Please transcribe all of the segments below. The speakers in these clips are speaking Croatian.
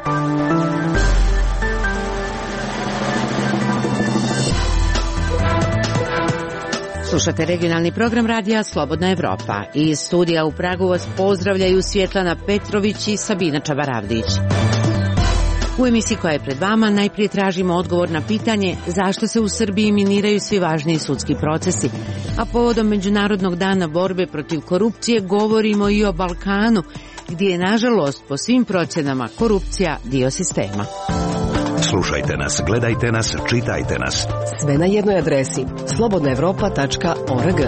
Slušate regionalni program radija Slobodna Evropa. Iz studija u Pragu vas pozdravljaju Svjetlana Petrović i Sabina Čabaravdić. U emisiji koja je pred vama najprije tražimo odgovor na pitanje zašto se u Srbiji miniraju svi važniji sudski procesi, a povodom Međunarodnog dana borbe protiv korupcije govorimo i o Balkanu, gdje je nažalost po svim procjenama korupcija dio sistema. Slušajte nas, gledajte nas, čitajte nas. Sve na jednoj adresi slobodnaevropa.org.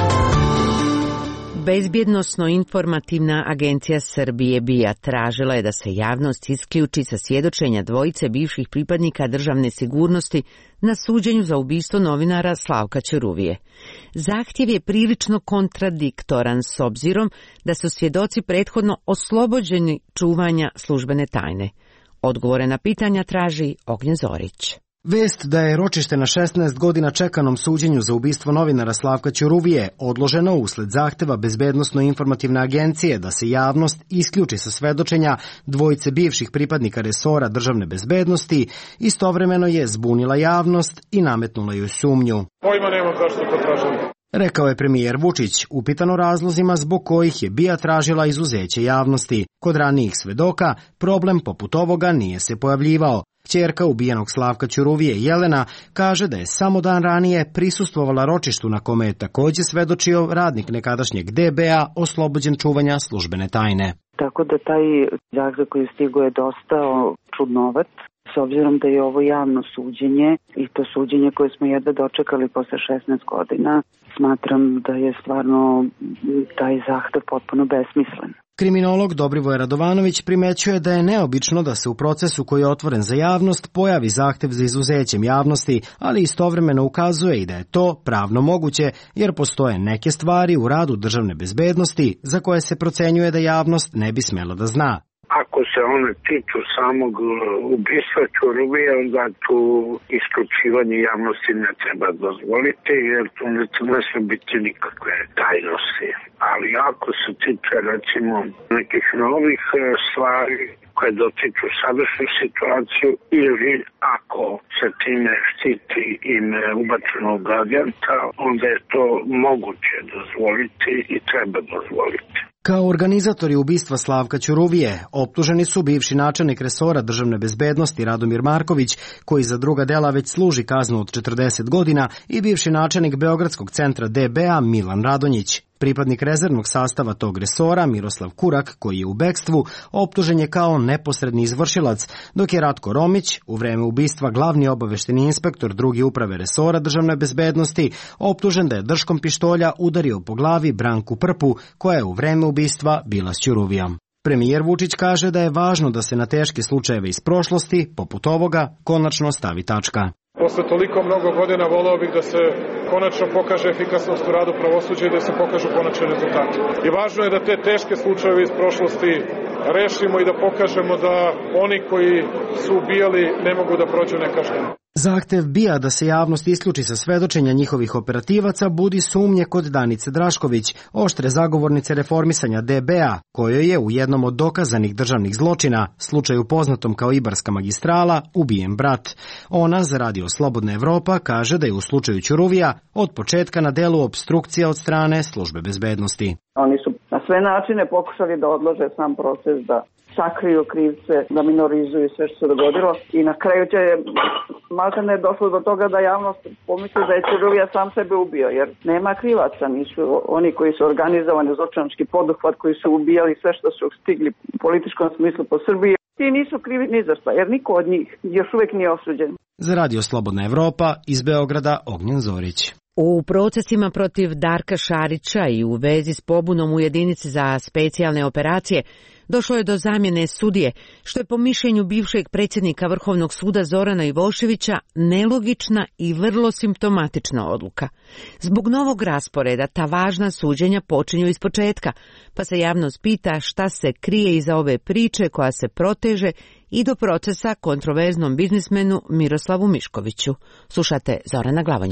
Bezbjednosno-informativna agencija Srbije BIA tražila je da se javnost isključi sa svjedočenja dvojice bivših pripadnika državne sigurnosti na suđenju za ubistvo novinara Slavka Ćuruvije. Zahtjev je prilično kontradiktoran s obzirom da su svjedoci prethodno oslobođeni čuvanja službene tajne. Odgovore na pitanja traži Ognjen Zorić. Vest da je ročište na 16 godina čekanom suđenju za ubistvo novinara Slavka Ćuruvije odloženo usled zahteva Bezbednosno-informativne agencije da se javnost isključi sa svedočenja dvojice bivših pripadnika resora državne bezbednosti, istovremeno je zbunila javnost i nametnula joj sumnju. Pojma nemam zašto to tražili, rekao je premijer Vučić, upitan o razlozima zbog kojih je BIA tražila izuzeće javnosti. Kod ranijih svedoka problem poput ovoga nije se pojavljivao. Kćerka ubijenog Slavka Ćuruvije, Jelena, kaže da je samo dan ranije prisustvovala ročištu na kome je također svedočio radnik nekadašnjeg DB-a oslobođen čuvanja službene tajne. Tako da taj zahtev koji stigo je dosta čudnovat, s obzirom da je ovo javno suđenje i to suđenje koje smo jedva dočekali posle 16 godina, smatram da je stvarno taj zahtev potpuno besmislen. Kriminolog Dobrivoje Radovanović primećuje da je neobično da se u procesu koji je otvoren za javnost pojavi zahtev za izuzećem javnosti, ali istovremeno ukazuje i da je to pravno moguće jer postoje neke stvari u radu državne bezbednosti za koje se procenjuje da javnost ne bi smela da zna. Ako se one tiču samog ubistva Ćuruvije, onda tu isključivanje javnosti ne treba dozvoliti, jer tu ne smije biti nikakve tajnosti. Ali ako se tiče, recimo, nekih novih stvari koje dotiču sadašnju situaciju ili ako se time štiti ime ubačenog agenta, onda je to moguće dozvoliti i treba dozvoliti. Kao organizatori ubistva Slavka Ćuruvije optuženi su bivši načelnik resora državne bezbednosti Radomir Marković, koji za druga dela već služi kaznu od 40 godina, i bivši načelnik Beogradskog centra DB-a Milan Radonjić. Pripadnik rezervnog sastava tog resora, Miroslav Kurak, koji je u bekstvu, optužen je kao neposredni izvršilac, dok je Ratko Romić, u vreme ubistva glavni obavešteni inspektor druge uprave resora državne bezbednosti, optužen da je držkom pištolja udario po glavi Branku Prpu, koja je u vreme ubistva bila s Ćuruvijom. Premijer Vučić kaže da je važno da se na teške slučajeve iz prošlosti, poput ovoga, konačno stavi tačka. Posle toliko mnogo godina voleo bih da se konačno pokaže efikasnost u radu pravosuđa i da se pokažu konačni rezultati. I važno je da te teške slučajeve iz prošlosti rešimo i da pokažemo da oni koji su ubijali ne mogu da prođu nekažnjeno. Zahtev BIA da se javnost isključi sa svedočenja njihovih operativaca budi sumnje kod Danice Drašković, oštre zagovornice reformisanja DB-a, kojoj je u jednom od dokazanih državnih zločina, slučaju poznatom kao Ibarska magistrala, ubijen brat. Ona za Radio Slobodna Evropa kaže da je u slučaju Ćuruvija od početka na delu opstrukcija od strane službe bezbednosti. Oni su na sve načine pokušali da odlože sam proces, da sakriju krivce, da minorizuju sve što se dogodilo i na kraju će maltene došlo do toga da javnost pomisli da je Ćuruvija sam sebe ubio, jer nema krivaca, nisu oni koji su organizovani zločinački poduhvat, koji su ubijali sve što su stigli u političkom smislu po Srbiji. Ti nisu krivi ni za šta, jer niko od njih još uvijek nije osuđen. Za Radio Slobodna Evropa iz Beograda Ognjen Zorić. U procesima protiv Darka Šarića i u vezi s pobunom u jedinici za specijalne operacije došlo je do zamjene sudije, što je po mišljenju bivšeg predsjednika Vrhovnog suda Zorana Ivoševića nelogična i vrlo simptomatična odluka. Zbog novog rasporeda ta važna suđenja počinju ispočetka, pa se javnost pita šta se krije iza ove priče koja se proteže i do procesa kontroverznom biznismenu Miroslavu Miškoviću. Slušate Zorana Glavonjića.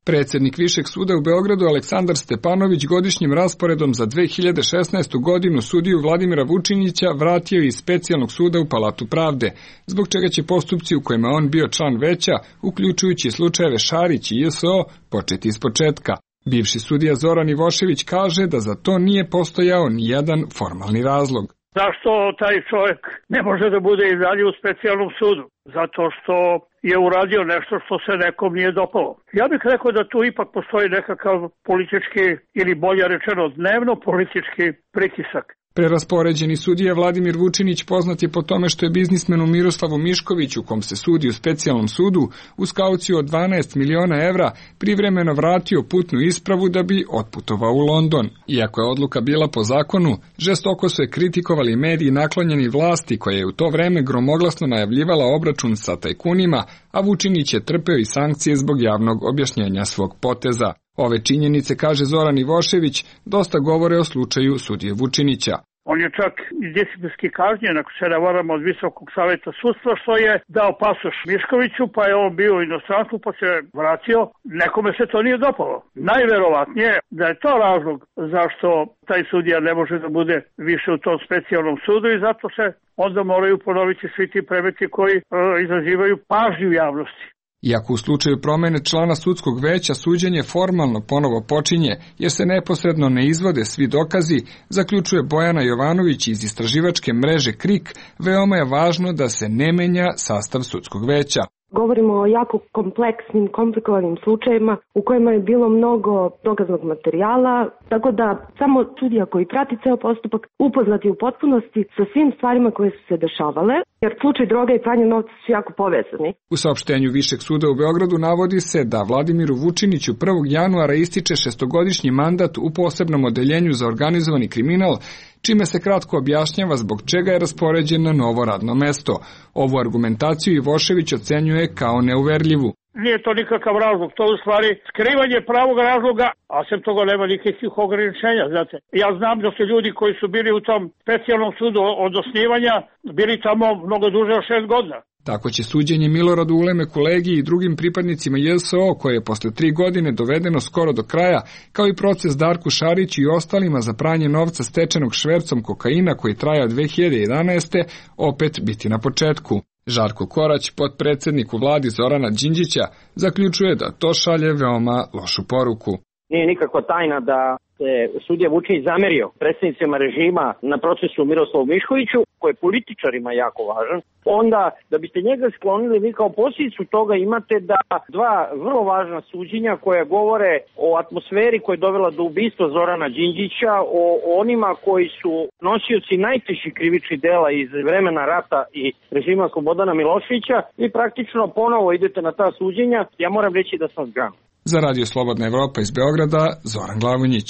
Predsjednik Višeg suda u Beogradu Aleksandar Stepanović godišnjim rasporedom za 2016. godinu sudiju Vladimira Vučinića vratio iz specijalnog suda u Palatu pravde, zbog čega će postupci u kojima on bio član veća, uključujući slučajeve Šarić i JSO, početi iz početka. Bivši sudija Zoran Ivošević kaže da za to nije postojao ni jedan formalni razlog. Zašto taj čovjek ne može da bude i dalje u specijalnom sudu? Zato što je uradio nešto što se nekom nije dopalo. Ja bih rekao da tu ipak postoji nekakav politički, ili bolje rečeno dnevno politički pritisak. Preraspoređeni sudija Vladimir Vučinić poznat je po tome što je biznismenu Miroslavu Miškoviću, kom se sudi u specijalnom sudu, uz kauciju od 12 miliona evra privremeno vratio putnu ispravu da bi otputovao u London. Iako je odluka bila po zakonu, žestoko su je kritikovali mediji naklonjeni vlasti koja je u to vreme gromoglasno najavljivala obračun sa tajkunima, a Vučinić je trpeo i sankcije zbog javnog objašnjenja svog poteza. Ove činjenice, kaže Zoran Ivošević, dosta govore o slučaju sudije Vučinića. On je čak i disciplinski kažnjen, ako se ne varam, od Visokog saveta sudstva, što je dao pasoš Miškoviću, pa je on bio u inostranstvu, pa se vratio. Nekome se to nije dopalo. Najverovatnije da je to razlog zašto taj sudija ne može da bude više u tom specijalnom sudu i zato se onda moraju ponoviti svi ti predmeti koji izazivaju pažnju javnosti. Iako u slučaju promene člana sudskog veća suđenje formalno ponovo počinje, jer se neposredno ne izvode svi dokazi, zaključuje Bojana Jovanović iz istraživačke mreže KRIK, veoma je važno da se ne menja sastav sudskog veća. Govorimo o jako kompleksnim, komplikovanim slučajevima u kojima je bilo mnogo dokaznog materijala, tako da samo sudija koji prati ceo postupak upoznati u potpunosti sa svim stvarima koje su se dešavale, jer slučaj droga i pranje novca su jako povezani. U saopštenju Višeg suda u Beogradu navodi se da Vladimiru Vučiniću 1. januara ističe 6-godišnji mandat u posebnom odeljenju za organizovani kriminal, čime se kratko objašnjava zbog čega je raspoređen na novo radno mesto. Ovu argumentaciju Ivošević ocenjuje kao neuverljivu. Nije to nikakav razlog, to u stvari skrivanje pravog razloga, a sem toga nema nikakvih ograničenja, znate. Ja znam da su ljudi koji su bili u tom specijalnom sudu od osnivanja bili tamo mnogo duže od 6 godina. Tako će suđenje Miloradu Uleme Kolegiji i drugim pripadnicima JSO, koje je posle 3 godine dovedeno skoro do kraja, kao i proces Darku Šariću i ostalima za pranje novca stečenog švercom kokaina koji traja od 2011. opet biti na početku. Žarko Korać, potpredsednik u vladi Zorana Đinđića, zaključuje da to šalje veoma lošu poruku. Nije nikakva tajna da se sudija Vučinić zamerio predstavnicima režima na procesu Miroslavu Miškoviću, koji je političarima jako važan. Onda, da biste njega sklonili, vi kao posljedicu toga imate da dva vrlo važna suđenja koja govore o atmosferi koja je dovela do ubistva Zorana Đinđića, o onima koji su nosioci najtežih krivičnih dela iz vremena rata i režima Slobodana Miloševića, vi praktično ponovo idete na ta suđenja. Ja moram reći da sam zgranut. Za Radio Slobodna Evropa iz Beograda, Zoran Glavonjić.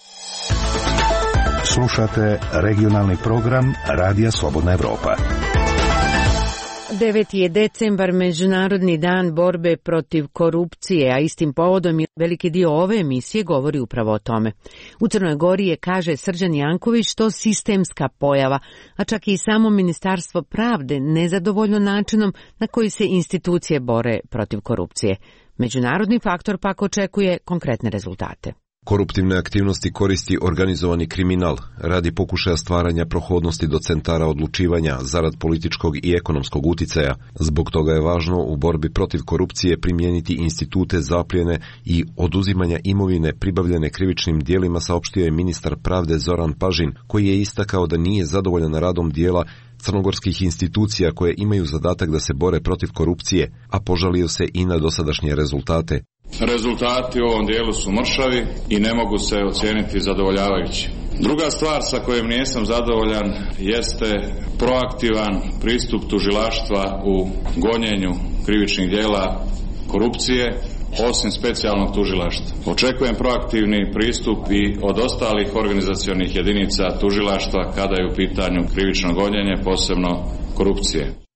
Slušate regionalni program Radija Slobodna Evropa. 9. je decembar, Međunarodni dan borbe protiv korupcije, a istim povodom veliki dio ove emisije govori upravo o tome. U Crnoj Gori je, kaže Srđan Janković, to sistemska pojava, a čak i samo Ministarstvo pravde nezadovoljno načinom na koji se institucije bore protiv korupcije. Međunarodni faktor pak očekuje konkretne rezultate. Koruptivne aktivnosti koristi organizovani kriminal radi pokušaja stvaranja prohodnosti do centara odlučivanja zarad političkog i ekonomskog uticaja. Zbog toga je važno u borbi protiv korupcije primijeniti institute zapljene i oduzimanja imovine pribavljene krivičnim dijelima, saopštio je ministar pravde Zoran Pažin, koji je istakao da nije zadovoljan radom dijela crnogorskih institucija koje imaju zadatak da se bore protiv korupcije, a požalio se i na dosadašnje rezultate. Rezultati u ovom dijelu su mršavi i ne mogu se ocijeniti zadovoljavajući. Druga stvar sa kojom nisam zadovoljan jeste proaktivan pristup tužilaštva u gonjenju krivičnih dijela korupcije, osim specijalnog tužilaštva. Očekujem proaktivni pristup i od ostalih organizacionih jedinica tužilaštva kada je u pitanju krivično gonjenje, posebno korupcije.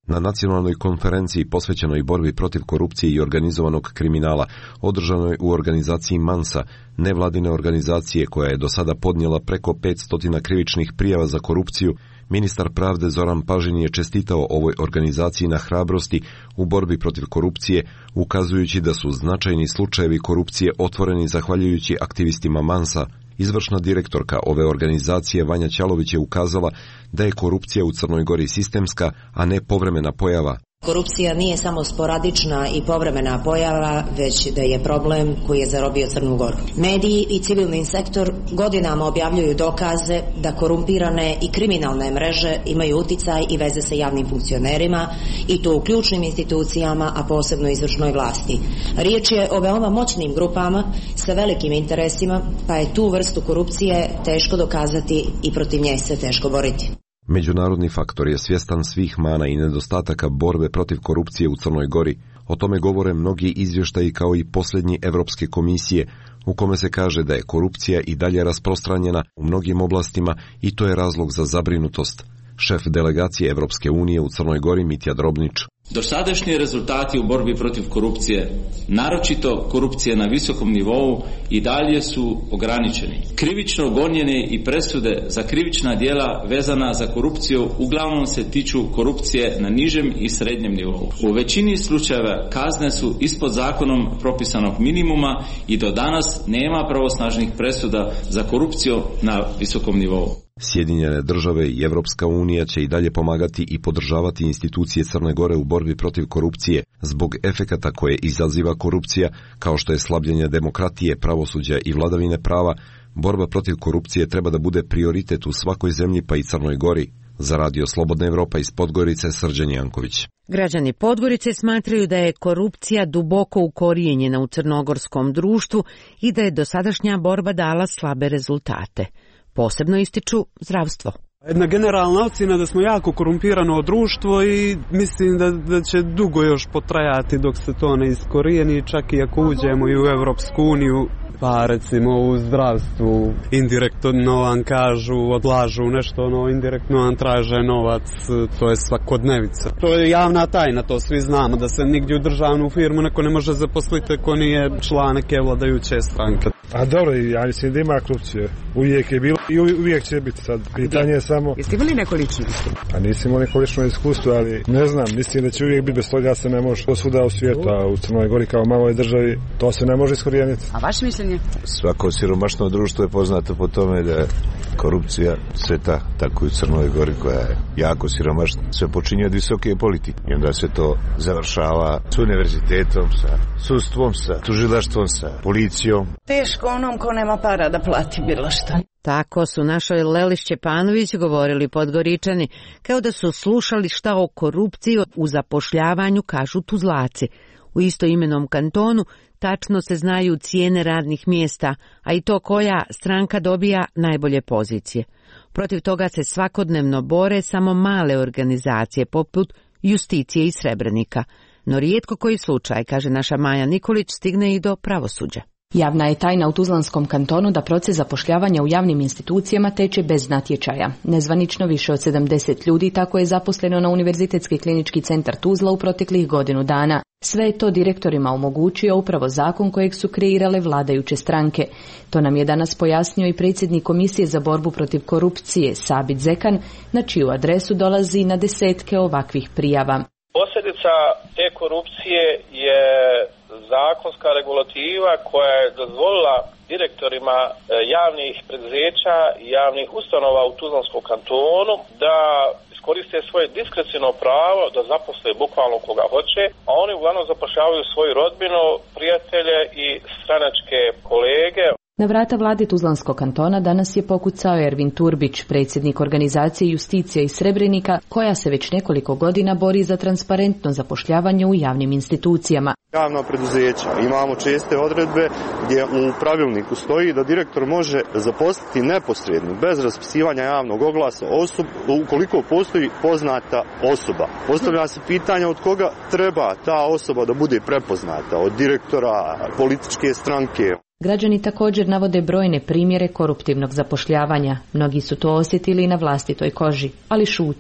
Na nacionalnoj konferenciji posvećenoj borbi protiv korupcije i organizovanog kriminala, održanoj u organizaciji Mansa, nevladine organizacije koja je do sada podnijela preko 500 krivičnih prijava za korupciju, ministar pravde Zoran Pažin je čestitao ovoj organizaciji na hrabrosti u borbi protiv korupcije, ukazujući da su značajni slučajevi korupcije otvoreni zahvaljujući aktivistima Mansa. Izvršna direktorka ove organizacije Vanja Ćalović je ukazala da je korupcija u Crnoj Gori sistemska, a ne povremena pojava. Korupcija nije samo sporadična i povremena pojava, već da je problem koji je zarobio Crnu Goru. Mediji i civilni sektor godinama objavljuju dokaze da korumpirane i kriminalne mreže imaju uticaj i veze sa javnim funkcionerima i to u ključnim institucijama, a posebno izvršnoj vlasti. Riječ je o veoma moćnim grupama sa velikim interesima, pa je tu vrstu korupcije teško dokazati i protiv nje se teško boriti. Međunarodni faktor je svjestan svih mana i nedostataka borbe protiv korupcije u Crnoj Gori. O tome govore mnogi izvještaji kao i posljednji Evropske komisije, u kome se kaže da je korupcija i dalje rasprostranjena u mnogim oblastima i to je razlog za zabrinutost. Šef delegacije Evropske unije u Crnoj Gori Mitja Drobnić. Dosadašnji rezultati u borbi protiv korupcije, naročito korupcije na visokom nivou, i dalje su ograničeni. Krivično gonjene i presude za krivična djela vezana za korupciju uglavnom se tiču korupcije na nižem i srednjem nivou. U većini slučajeva kazne su ispod zakonom propisanog minimuma i do danas nema pravosnažnih presuda za korupciju na visokom nivou. Sjedinjene države i Evropska unija će i dalje pomagati i podržavati institucije Crne Gore u borbi protiv korupcije zbog efekata koje izaziva korupcija, kao što je slabljenje demokratije, pravosuđa i vladavine prava. Borba protiv korupcije treba da bude prioritet u svakoj zemlji, pa i Crnoj Gori. Za Radio Slobodna Evropa iz Podgorice, Srđan Janković. Građani Podgorice smatraju da je korupcija duboko ukorijenjena u crnogorskom društvu i da je dosadašnja borba dala slabe rezultate. Posebno ističu zdravstvo. Jedna generalna ocjena da smo jako korumpirano društvo i mislim da će dugo još potrajati dok se to ne iskorijeni, čak i ako uđemo i u Evropsku uniju. Pa recimo u zdravstvu indirektno vam kažu, odlažu nešto, indirektno vam traže novac, to je svakodnevica. To je javna tajna, to svi znamo, da se nigdje u državnu firmu neko ne može zaposliti ako nije član neke vladajuće stranke. A dobro, ja mislim da ima korupcije. Uvijek je bilo i uvijek će biti sad. Pitanje je samo... Jeste imali neko lično iskustvo? Pa nisam imao neko lično iskustvo, ali ne znam, mislim da će uvijek biti, bez toga se ne može posvuda u svijetu, a u Crnoj Gori kao maloj državi to se ne može iskorijeniti. A vaše mišljenje? Svako siromašno društvo je poznato po tome da je korupcija sveta, tako i u Crnoj Gori koja je jako siromašna. Sve počinje od visoke politike i onda se to završava s univerzitetom, sa sudstvom, sa tužilaštvom, sa policijom. Teško onom ko nema para da plati bilo što. Tako su našoj Leli Šćepanović govorili Podgoričani, kao da su slušali šta o korupciji u zapošljavanju kažu Tuzlaci. U istoimenom kantonu tačno se znaju cijene radnih mjesta, a i to koja stranka dobija najbolje pozicije. Protiv toga se svakodnevno bore samo male organizacije poput Justicije i Srebrenika. No rijetko koji slučaj, kaže naša Maja Nikolić, stigne i do pravosuđa. Javna je tajna u Tuzlanskom kantonu da proces zapošljavanja u javnim institucijama teče bez natječaja. Nezvanično više od 70 ljudi tako je zaposleno na Univerzitetski klinički centar Tuzla u proteklih godinu dana. Sve je to direktorima omogućio upravo zakon kojeg su kreirale vladajuće stranke. To nam je danas pojasnio i predsjednik Komisije za borbu protiv korupcije Sabit Zekan, na čiju adresu dolazi na desetke ovakvih prijava. Posljedica te korupcije je zakonska regulativa koja je dozvolila direktorima javnih preduzeća i javnih ustanova u Tuzlanskom kantonu da iskoriste svoje diskreciono pravo da zaposle bukvalno koga hoće, a oni uglavnom zapošljavaju svoju rodbinu, prijatelje i stranačke kolege. Na vrata vlade Tuzlanskog kantona danas je pokucao Ervin Turbić, predsjednik organizacije Justicija iz Srebrenika, koja se već nekoliko godina bori za transparentno zapošljavanje u javnim institucijama. Javna preduzeća. Imamo česte odredbe gdje u pravilniku stoji da direktor može zaposliti neposredno, bez raspisivanja javnog oglasa, ukoliko postoji poznata osoba. Postavlja se pitanje od koga treba ta osoba da bude prepoznata, od direktora, političke stranke. Građani također navode brojne primjere koruptivnog zapošljavanja. Mnogi su to osjetili na vlastitoj koži, ali šute.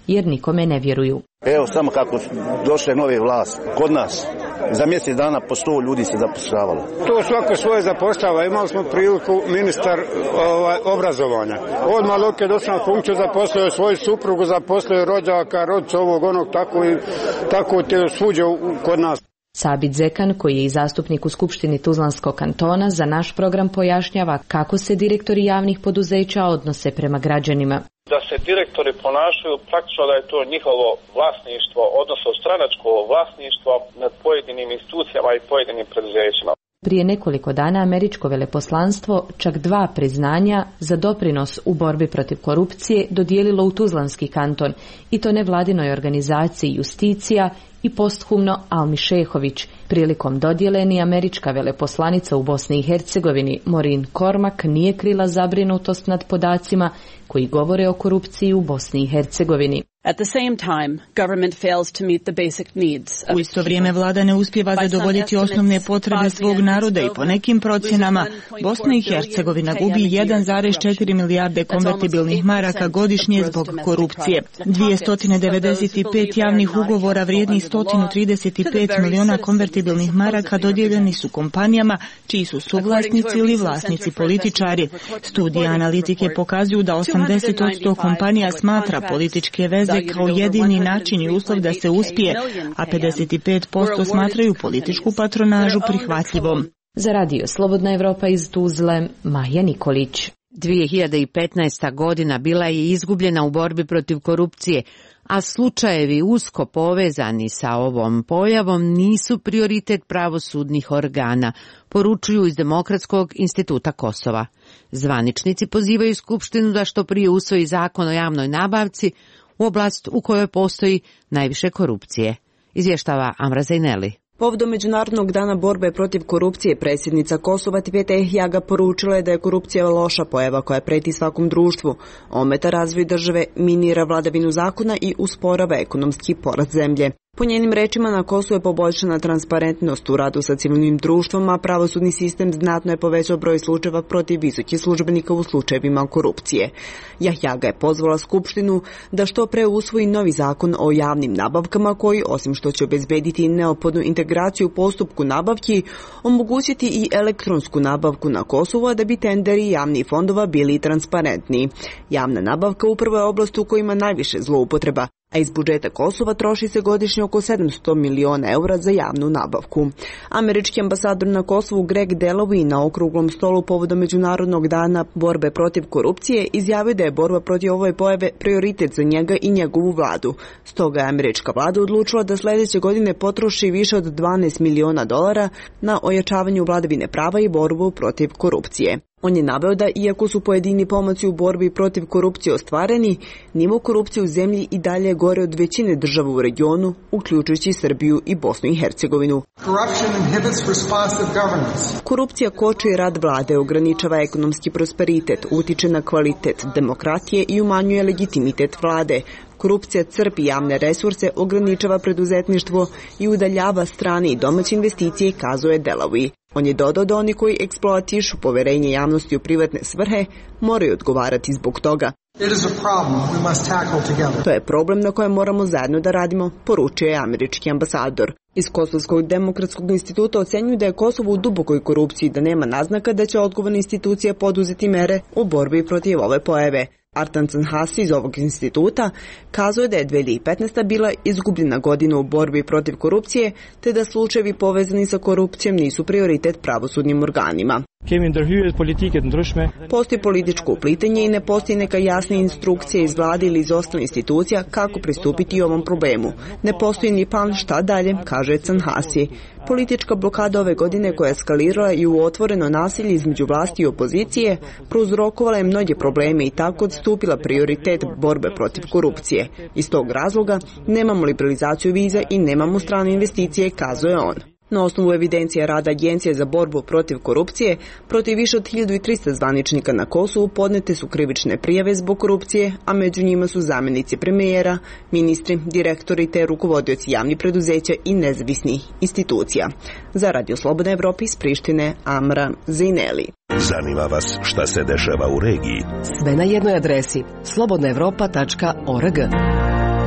jer nikome ne vjeruju. Evo samo kako došle nove vlasti kod nas. Za mjesec dana po 100 ljudi se zapošljavalo. To svako svoje zapošljava. Imali smo priliku ministar obrazovanja. Odmah dok je došao na funkciju zaposlio svoju suprugu, zaposlio rođaka, rodca ovog onog, tako te svuđe kod nas. Sabit Zekan, koji je i zastupnik u Skupštini Tuzlanskog kantona, za naš program pojašnjava kako se direktori javnih poduzeća odnose prema građanima. Da se direktori ponašaju praktično da je to njihovo vlasništvo, odnosno stranačko vlasništvo nad pojedinim institucijama i pojedinim preduzećima. Prije nekoliko dana američko veleposlanstvo čak 2 priznanja za doprinos u borbi protiv korupcije dodijelilo u Tuzlanski kanton, i to nevladinoj organizaciji Justicija i posthumno Almi Šehović. Prilikom dodjele ni američka veleposlanica u Bosni i Hercegovini Maureen Cormack nije krila zabrinutost nad podacima koji govore o korupciji u Bosni i Hercegovini. At the same time, government fails to meet the basic needs. U isto vrijeme vlada ne uspijeva zadovoljiti osnovne potrebe svog naroda i po nekim procjenama Bosna i Hercegovina gubi 1,4 milijarde konvertibilnih maraka godišnje zbog korupcije. 295 javnih ugovora vrijednih 135 miliona konvertibilnih maraka dodijeljeni su kompanijama čiji su suvlasnici ili vlasnici političari. Studije analitike pokazuju da 80% kompanija smatra političke veze kao jedini način i uslov da se uspije, a 55% smatraju političku patronažu prihvatljivom. Za radio Slobodna Evropa iz Tuzle, Maja Nikolić. 2015. godina bila je izgubljena u borbi protiv korupcije, a slučajevi usko povezani sa ovom pojavom nisu prioritet pravosudnih organa, poručuju iz Demokratskog instituta Kosova. Zvaničnici pozivaju Skupštinu da što prije usvoji zakon o javnoj nabavci u oblast u kojoj postoji najviše korupcije, izvještava Amra Zajneli. Povodom Međunarodnog dana borbe protiv korupcije, predsjednica Kosova Tipete Ehjaga poručila je da je korupcija loša pojava koja preti svakom društvu, ometa razvoj države, minira vladavinu zakona i usporava ekonomski porast zemlje. Po njenim rečima, na Kosovu je poboljšana transparentnost u radu sa civilnim društvom, a pravosudni sistem znatno je povećao broj slučajeva protiv visokih službenika u slučajevima korupcije. Ehjaga je pozvala Skupštinu da što pre usvoji novi zakon o javnim nabavkama koji, osim što će obezbediti neophodnu integraciju u postupku nabavki, omogućiti i elektronsku nabavku na Kosovu, a da bi tenderi javnih fondova bili transparentniji. Javna nabavka upravo je oblast u kojima najviše zloupotreba, a iz budžeta Kosova troši se godišnje oko 700 miliona eura za javnu nabavku. Američki ambasador na Kosovu Greg Delovi na okruglom stolu povodom Međunarodnog dana borbe protiv korupcije izjavio da je borba protiv ove pojave prioritet za njega i njegovu vladu. Stoga je američka vlada odlučila da sljedeće godine potroši više od $12 miliona na ojačavanju vladavine prava i borbu protiv korupcije. On je naveo da, iako su pojedini pomaci u borbi protiv korupcije ostvareni, nivo korupcije u zemlji i dalje je gore od većine država u regionu, uključujući Srbiju i Bosnu i Hercegovinu. Korupcija koči rad vlade, ograničava ekonomski prosperitet, utiče na kvalitet demokratije i umanjuje legitimitet vlade. Korupcija crpi javne resurse, ograničava preduzetništvo i udaljava strane i domaće investicije, kazuje Delawi. On je dodao da oni koji eksploatišu poverenje javnosti u privatne svrhe moraju odgovarati zbog toga. To je problem na kojem moramo zajedno da radimo, poručio je američki ambasador. Iz Kosovskog demokratskog instituta ocenjuju da je Kosovo u dubokoj korupciji, da nema naznaka da će odgovorne institucije poduzeti mere u borbi protiv ove pojave. Artan Canhasi iz ovog instituta kazuje da je 2015. bila izgubljena godina u borbi protiv korupcije, te da slučajevi povezani sa korupcijom nisu prioritet pravosudnim organima. Postoji političko uplitanje i ne postoji neka jasna instrukcija iz vlade ili iz ostalih institucija kako pristupiti ovom problemu. Ne postoji ni plan šta dalje, kaže Canhasi. Politička blokada ove godine koja je eskalirala i u otvoreno nasilje između vlasti i opozicije prouzrokovala je mnoge probleme i tako odstupila prioritet borbe protiv korupcije. Iz tog razloga nemamo liberalizaciju viza i nemamo strane investicije, kazuje on. Na osnovu evidencije rada Agencije za borbu protiv korupcije, protiv više od 1300 zvaničnika na Kosovu podnete su krivične prijave zbog korupcije, a među njima su zamjenici premijera, ministri, direktori te rukovodioci javnih preduzeća i nezavisnih institucija. Za Radio Slobodna Evropa iz Prištine, Amra Zajneli. Zanima vas šta se dešava u regiji? Sve na jednoj adresi slobodnaevropa.org.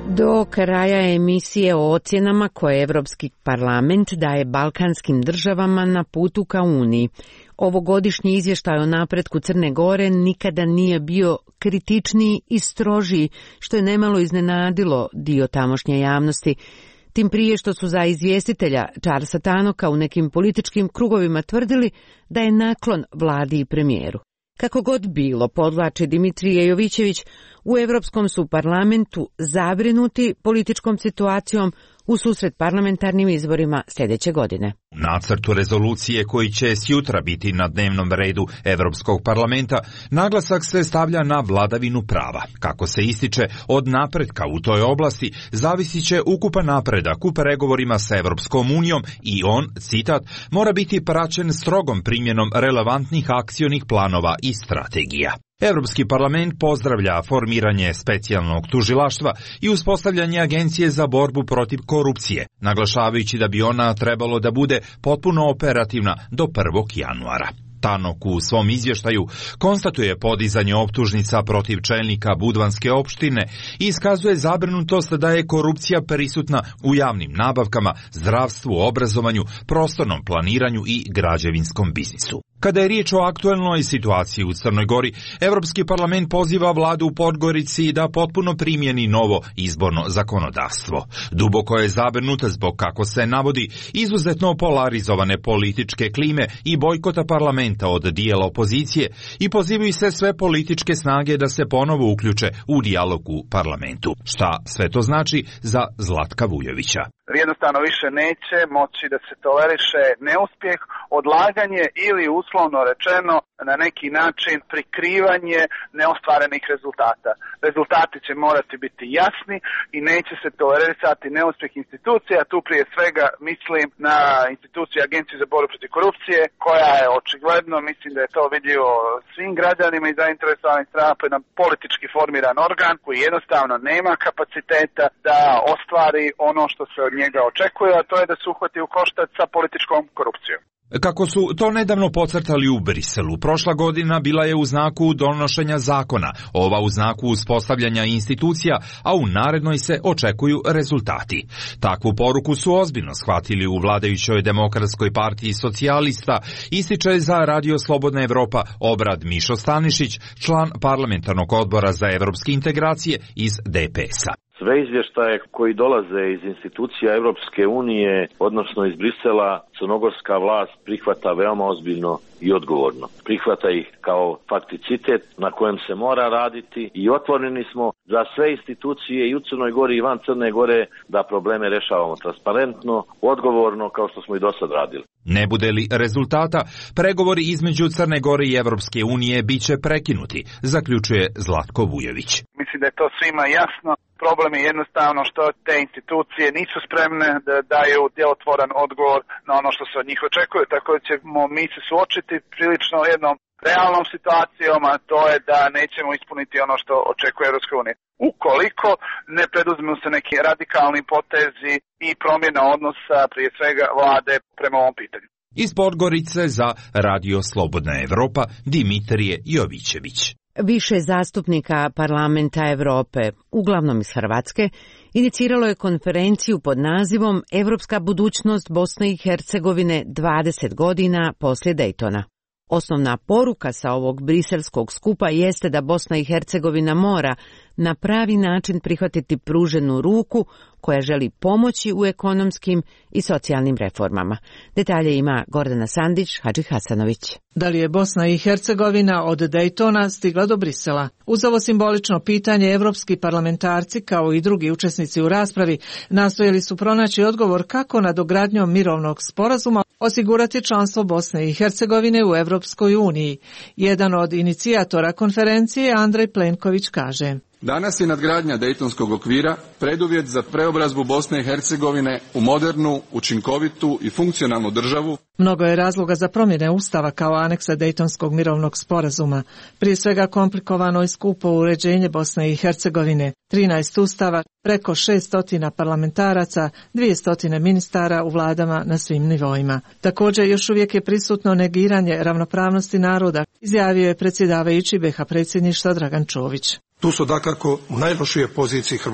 Do kraja emisije o ocjenama koje Evropski parlament daje balkanskim državama na putu ka Uniji. Ovogodišnji izvještaj o napretku Crne Gore nikada nije bio kritičniji i strožiji, što je nemalo iznenadilo dio tamošnje javnosti. Tim prije što su za izvjestitelja Charlesa Tanoka u nekim političkim krugovima tvrdili da je naklon vladi i premijeru. Kako god bilo, podvlači Dimitrije Jovićević, u Evropskom su parlamentu zabrinuti političkom situacijom u susret parlamentarnim izborima sljedeće godine. U nacrtu rezolucije koji će sjutra biti na dnevnom redu Evropskog parlamenta, naglasak se stavlja na vladavinu prava. Kako se ističe, od napretka u toj oblasti zavisit će ukupan napredak u pregovorima sa Evropskom unijom i on, citat, mora biti praćen strogom primjenom relevantnih akcionih planova i strategija. Evropski parlament pozdravlja formiranje specijalnog tužilaštva i uspostavljanje agencije za borbu protiv korupcije, naglašavajući da bi ona trebalo da bude potpuno operativna do 1. januara. Tanok u svom izvještaju konstatuje podizanje optužnica protiv čelnika Budvanske opštine i iskazuje zabrinutost da je korupcija prisutna u javnim nabavkama, zdravstvu, obrazovanju, prostornom planiranju i građevinskom biznisu. Kada je riječ o aktuelnoj situaciji u Crnoj Gori, Evropski parlament poziva vladu u Podgorici da potpuno primjeni novo izborno zakonodavstvo. Duboko je zabrinuta zbog, kako se navodi, izuzetno polarizovane političke klime i bojkota parlamenta od dijela opozicije i pozivaju se sve političke snage da se ponovo uključe u dijalog u parlamentu. Šta sve to znači za Zlatka Vujovića? Jednostavno više neće moći da se toleriše neuspjeh, odlaganje ili uslovno rečeno na neki način prikrivanje neostvarenih rezultata. Rezultati će morati biti jasni i neće se tolerisati neuspjeh institucija. Tu prije svega mislim na instituciju Agencije za borbu protiv korupcije, koja je očigledno, mislim da je to vidljivo svim građanima i zainteresovanim stranama, jedan politički formiran organ koji jednostavno nema kapaciteta da ostvari ono što se od njega očekuje, a to je da se uhvati u koštac sa političkom korupcijom. Kako su to nedavno podcrtali u Briselu, prošla godina bila je u znaku donošenja zakona, ova u znaku uspostavljanja institucija, a u narednoj se očekuju rezultati. Takvu poruku su ozbiljno shvatili u vladajućoj Demokratskoj partiji socijalista, ističe za Radio Slobodna Evropa Obrad Mišo Stanišić, član parlamentarnog odbora za evropske integracije iz DPS-a. Sve izvještaje koji dolaze iz institucija Europske unije, odnosno iz Brisela, crnogorska vlast prihvata veoma ozbiljno i odgovorno. Prihvata ih kao fakticitet na kojem se mora raditi i otvoreni smo za sve institucije i u Crnoj Gori i van Crne Gore da probleme rješavamo transparentno, odgovorno kao što smo i do sad radili. Ne bude li rezultata, pregovori između Crne Gore i Evropske unije biće prekinuti, zaključuje Zlatko Vujović. Mislim da je to svima jasno. Problem je jednostavno što te institucije nisu spremne da daju djelotvoran odgovor na ono što se od njih očekuje, tako da ćemo mi se suočiti prilično jednom realnom situacijom, a to je da nećemo ispuniti ono što očekuje Europska unija. Ukoliko ne preduzmu se neki radikalni potezi i promjena odnosa prije svega vlade prema ovom pitanju. Iz Podgorice za Radio Slobodna Evropa Dimitrije Jovićević. Više zastupnika Parlamenta Evrope, uglavnom iz Hrvatske, iniciralo je konferenciju pod nazivom Evropska budućnost Bosne i Hercegovine 20 godina poslije Daytona. Osnovna poruka sa ovog briselskog skupa jeste da Bosna i Hercegovina mora na pravi način prihvatiti pruženu ruku koja želi pomoći u ekonomskim i socijalnim reformama. Detalje ima Gordana Sandić, Hadži Hasanović. Da li je Bosna i Hercegovina od Daytona stigla do Brisela? Uz ovo simbolično pitanje evropski parlamentarci, kao i drugi učesnici u raspravi, nastojali su pronaći odgovor kako nadogradnjom mirovnog sporazuma osigurati članstvo Bosne i Hercegovine u Evropskoj uniji. Jedan od inicijatora konferencije, Andrej Plenković, kaže: Danas je nadgradnja Dejtonskog okvira preduvjet za preobrazbu Bosne i Hercegovine u modernu, učinkovitu i funkcionalnu državu. Mnogo je razloga za promjene Ustava kao aneksa Dejtonskog mirovnog sporazuma. Prije svega komplikovano i skupo uređenje Bosne i Hercegovine, 13 ustava, preko 600 parlamentaraca, 200 ministara u vladama na svim nivoima. Također još uvijek je prisutno negiranje ravnopravnosti naroda, izjavio je predsjedavajući BiH predsjedništva Dragan Čović. Tu su dakako u najlošijoj poziciji Hrvati.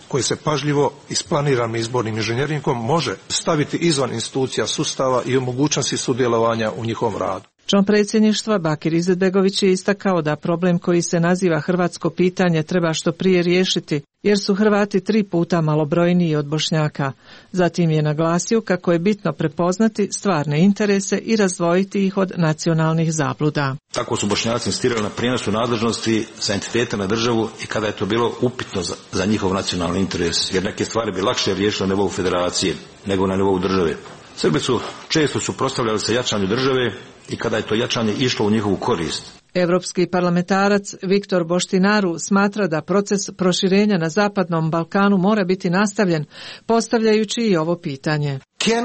koji se pažljivo isplaniranim izbornim inženjeringom može staviti izvan institucija sustava i omogućnosti sudjelovanja u njihovom radu. Član predsjedništva Bakir Izetbegović je istakao da problem koji se naziva hrvatsko pitanje treba što prije riješiti, jer su Hrvati 3 puta malobrojniji od Bošnjaka. Zatim je naglasio kako je bitno prepoznati stvarne interese i razdvojiti ih od nacionalnih zabluda. Tako su Bošnjaci insistirali na prijenosu nadležnosti sa entiteta na državu i kada je to bilo upitno za njihov nacionalni interes, jer neke stvari bi lakše riješile na nivou federacije nego na nivou države. Srbi su često suprotstavljali se jačanju države i kada je to jačanje išlo u njihovu korist. Europski parlamentarac Viktor Boštinaru smatra da proces proširenja na Zapadnom Balkanu mora biti nastavljen, postavljajući i ovo pitanje.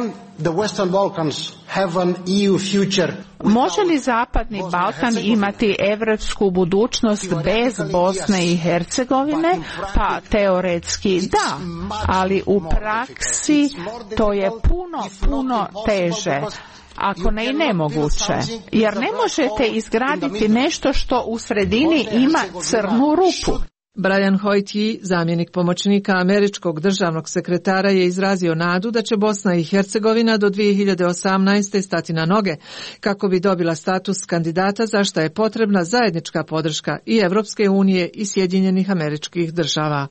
Može li Zapadni Balkan imati evropsku budućnost bez Bosne i Hercegovine? Pa teoretski da, ali u praksi to je puno teže. Ako ne i nemoguće, jer ne možete izgraditi nešto što u sredini ima crnu rupu. Brian Hoyt, zamjenik pomoćnika američkog državnog sekretara, je izrazio nadu da će Bosna i Hercegovina do 2018. stati na noge kako bi dobila status kandidata, za što je potrebna zajednička podrška i Evropske unije i Sjedinjenih Američkih Država.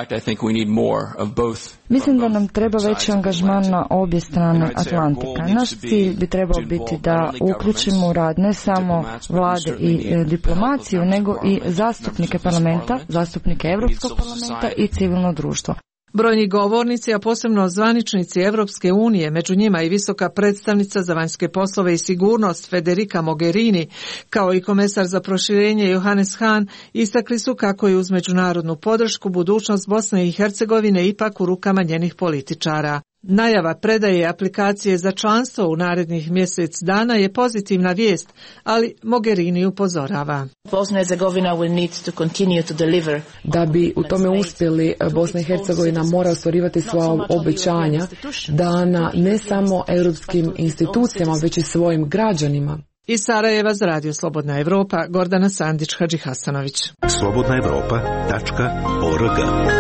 Mislim da nam treba veći angažman na obje strane Atlantika. Naš cilj bi trebao biti da uključimo u rad ne samo vlade i diplomaciju, nego i zastupnike parlamenta, zastupnike Europskog parlamenta i civilno društvo. Brojni govornici, a posebno zvaničnici Evropske unije, među njima i visoka predstavnica za vanjske poslove i sigurnost Federica Mogherini, kao i komesar za proširenje Johannes Hahn, istakli su kako je uz međunarodnu podršku budućnost Bosne i Hercegovine ipak u rukama njenih političara. Najava predaje aplikacije za članstvo u narednih mjesec dana je pozitivna vijest, ali Mogherini upozorava. Da bi u tome uspjeli, Bosna i Hercegovina mora ostvarivati svoja obećanja dana ne samo europskim institucijama, već i svojim građanima. Iz Sarajeva za Radio Slobodna Evropa, Gordana Sandić-Hadžihasanović. slobodnaevropa.org.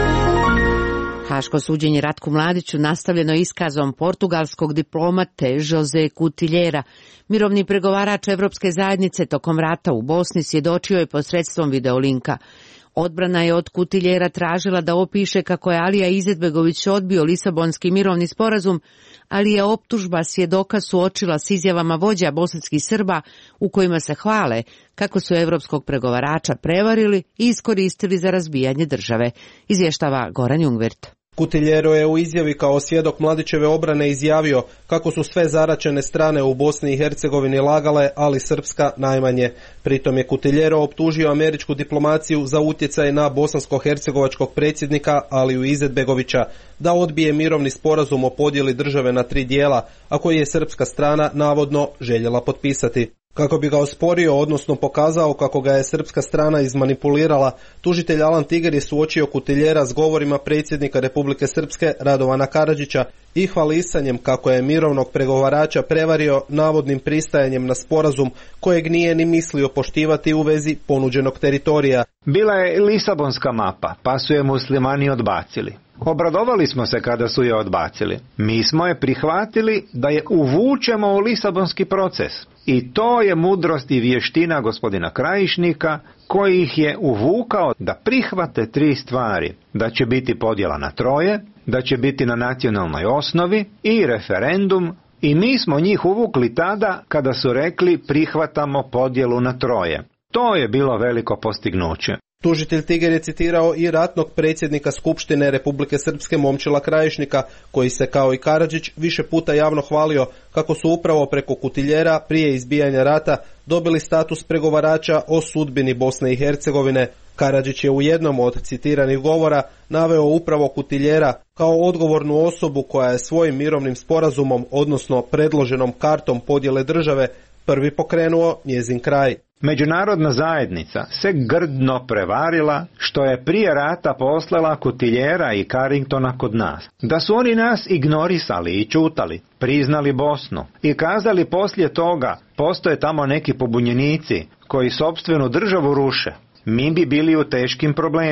Haško suđenje Ratku Mladiću nastavljeno iskazom portugalskog diplomate José Cutiljera. Mirovni pregovarač Evropske zajednice tokom rata u Bosni svjedočio je posredstvom videolinka. Odbrana je od Cutiljera tražila da opiše kako je Alija Izetbegović odbio Lisabonski mirovni sporazum, ali je optužba svjedoka suočila s izjavama vođa bosanskih Srba u kojima se hvale kako su evropskog pregovarača prevarili i iskoristili za razbijanje države, izvještava Goran Jungwirth. Cutiljero je u izjavi kao svjedok Mladićeve obrane izjavio kako su sve zaraćene strane u Bosni i Hercegovini lagale, ali srpska najmanje. Pritom je Cutiljero optužio američku diplomaciju za utjecaj na bosansko-hercegovačkog predsjednika Aliju Izetbegovića da odbije mirovni sporazum o podjeli države na 3 dijela, a koji je srpska strana navodno željela potpisati. Kako bi ga osporio, odnosno pokazao kako ga je srpska strana izmanipulirala, tužitelj Alan Tiger je suočio Cutiljera s govorima predsjednika Republike Srpske Radovana Karadžića i hvalisanjem kako je mirovnog pregovarača prevario navodnim pristajanjem na sporazum kojeg nije ni mislio poštivati u vezi ponuđenog teritorija. Bila je Lisabonska mapa, pa su je muslimani odbacili. Obradovali smo se kada su je odbacili. Mi smo je prihvatili da je uvučemo u Lisabonski proces. I to je mudrost i vještina gospodina Krajišnika, koji ih je uvukao da prihvate 3 stvari. Da će biti podjela na 3, da će biti na nacionalnoj osnovi i referendum. I mi smo njih uvukli tada kada su rekli prihvatamo podjelu na 3. To je bilo veliko postignuće. Tužitelj Tiger je citirao i ratnog predsjednika Skupštine Republike Srpske Momčila Krajišnika, koji se kao i Karadžić više puta javno hvalio kako su upravo preko Cutiljera prije izbijanja rata dobili status pregovarača o sudbini Bosne i Hercegovine. Karadžić je u jednom od citiranih govora naveo upravo Cutiljera kao odgovornu osobu koja je svojim mirovnim sporazumom, odnosno predloženom kartom podjele države, prvi pokrenuo njezin kraj. Međunarodna zajednica se grdno prevarila što je prije rata poslala Cutiljera i Carringtona kod nas. Da su oni nas ignorisali i čutali, priznali Bosnu i kazali poslije toga postoje tamo neki pobunjenici koji sopstvenu državu ruše, mi bi bili u teškim problemima.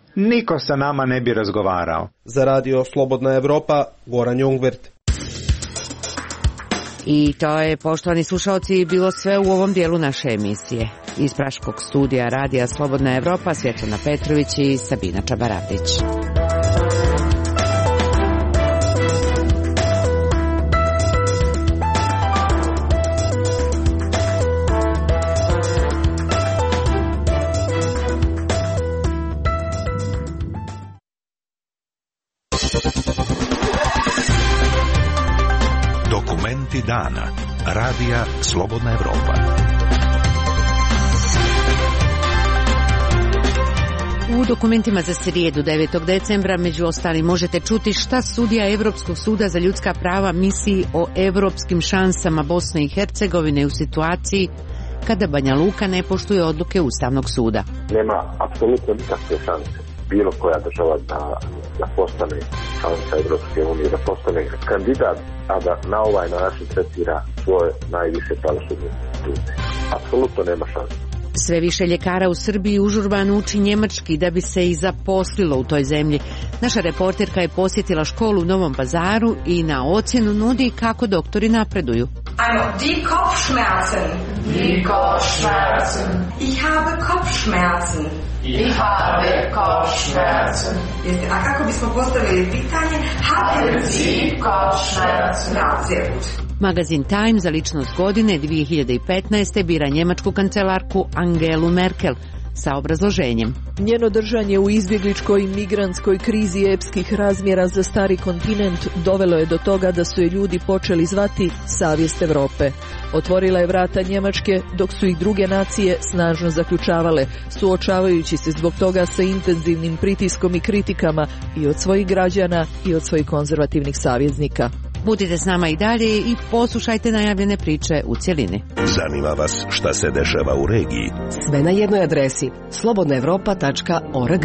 niko sa nama ne bi razgovarao. Za radio Slobodna Evropa, Goran Jungvert. I to je, poštovani slušalci, bilo sve u ovom dijelu naše emisije. Iz Praškog studija radija Slobodna Evropa, Svjetlana Petrović i Sabina Čabaradić. Dokumenti dana. Radija Slobodna Evropa. U dokumentima za srijedu 9. decembra među ostalim možete čuti šta sudija Evropskog suda za ljudska prava misli o evropskim šansama Bosne i Hercegovine u situaciji kada Banja Luka ne poštuje odluke Ustavnog suda. Nema apsolutno nikakve šanse bilo koja država da postane članica Evropske unije, da postane kandidat, a da na ovaj način tretira svoje najviše pravosudne institucije. Apsolutno nema šanse. Sve više ljekara u Srbiji užurbano uči njemački da bi se i zaposlilo u toj zemlji. Naša reporterka je posjetila školu u Novom Pazaru i na ocjenu nudi kako doktori napreduju. Also, die Kopfschmerzen. Die Kopfschmerzen. Ich habe Kopfschmerzen. Ich habe Kopfschmerzen. A kako bismo postavili pitanje? Haben Sie Kopfschmerzen? Ja, sehr gut. Magazin Time za ličnost godine 2015. bira njemačku kancelarku Angelu Merkel sa obrazloženjem. Njeno držanje u izbjegličkoj i migrantskoj krizi epskih razmjera za stari kontinent dovelo je do toga da su je ljudi počeli zvati savjest Europe. Otvorila je vrata Njemačke, dok su ih druge nacije snažno zaključavale, suočavajući se zbog toga sa intenzivnim pritiskom i kritikama i od svojih građana i od svojih konzervativnih saveznika. Budite s nama i dalje i poslušajte najavljene priče u cjelini. Zanima vas šta se dešava u regiji? Sve na jednoj adresi slobodnaevropa.org.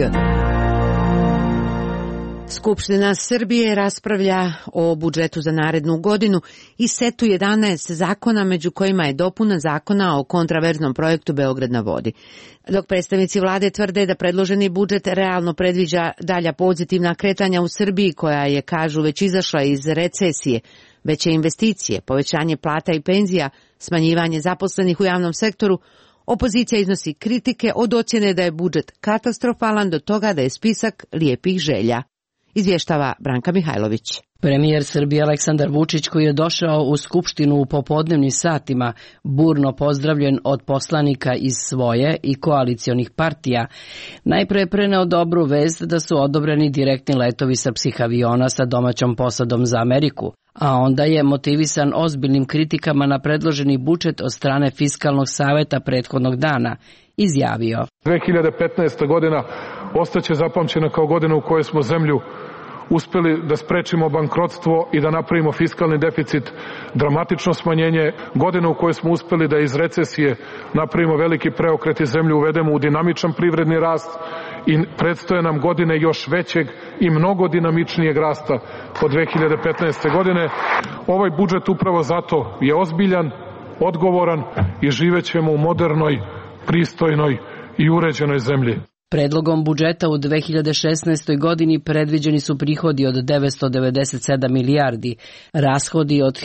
Skupština Srbije raspravlja o budžetu za narednu godinu i setu 11 zakona, među kojima je dopuna zakona o kontraverznom projektu Beograd na vodi. Dok predstavnici vlade tvrde da predloženi budžet realno predviđa dalja pozitivna kretanja u Srbiji, koja je, kažu, već izašla iz recesije, veće investicije, povećanje plata i penzija, smanjivanje zaposlenih u javnom sektoru, opozicija iznosi kritike od ocjene da je budžet katastrofalan do toga da je spisak lijepih želja. Izvještava Branka Mihajlović. Premijer Srbije Aleksandar Vučić, koji je došao u Skupštinu u popodnevnim satima, burno pozdravljen od poslanika iz svoje i koalicionih partija, najpre je preneo dobru vest da su odobreni direktni letovi srpskih aviona sa domaćom posadom za Ameriku, a onda je motivisan ozbiljnim kritikama na predloženi budžet od strane Fiskalnog saveta prethodnog dana izjavio: 2015. godina ostaće zapamćena kao godina u kojoj smo zemlju uspeli da sprečimo bankrotstvo i da napravimo fiskalni deficit, dramatično smanjenje, godina u kojoj smo uspeli da iz recesije napravimo veliki preokret i zemlju uvedemo u dinamičan privredni rast i predstoje nam godine još većeg i mnogo dinamičnijeg rasta od 2015. godine. Ovaj budžet upravo zato je ozbiljan, odgovoran i živećemo u modernoj, pristojnoj i uređenoj zemlji. Predlogom budžeta u 2016. godini predviđeni su prihodi od 997 milijardi, rashodi od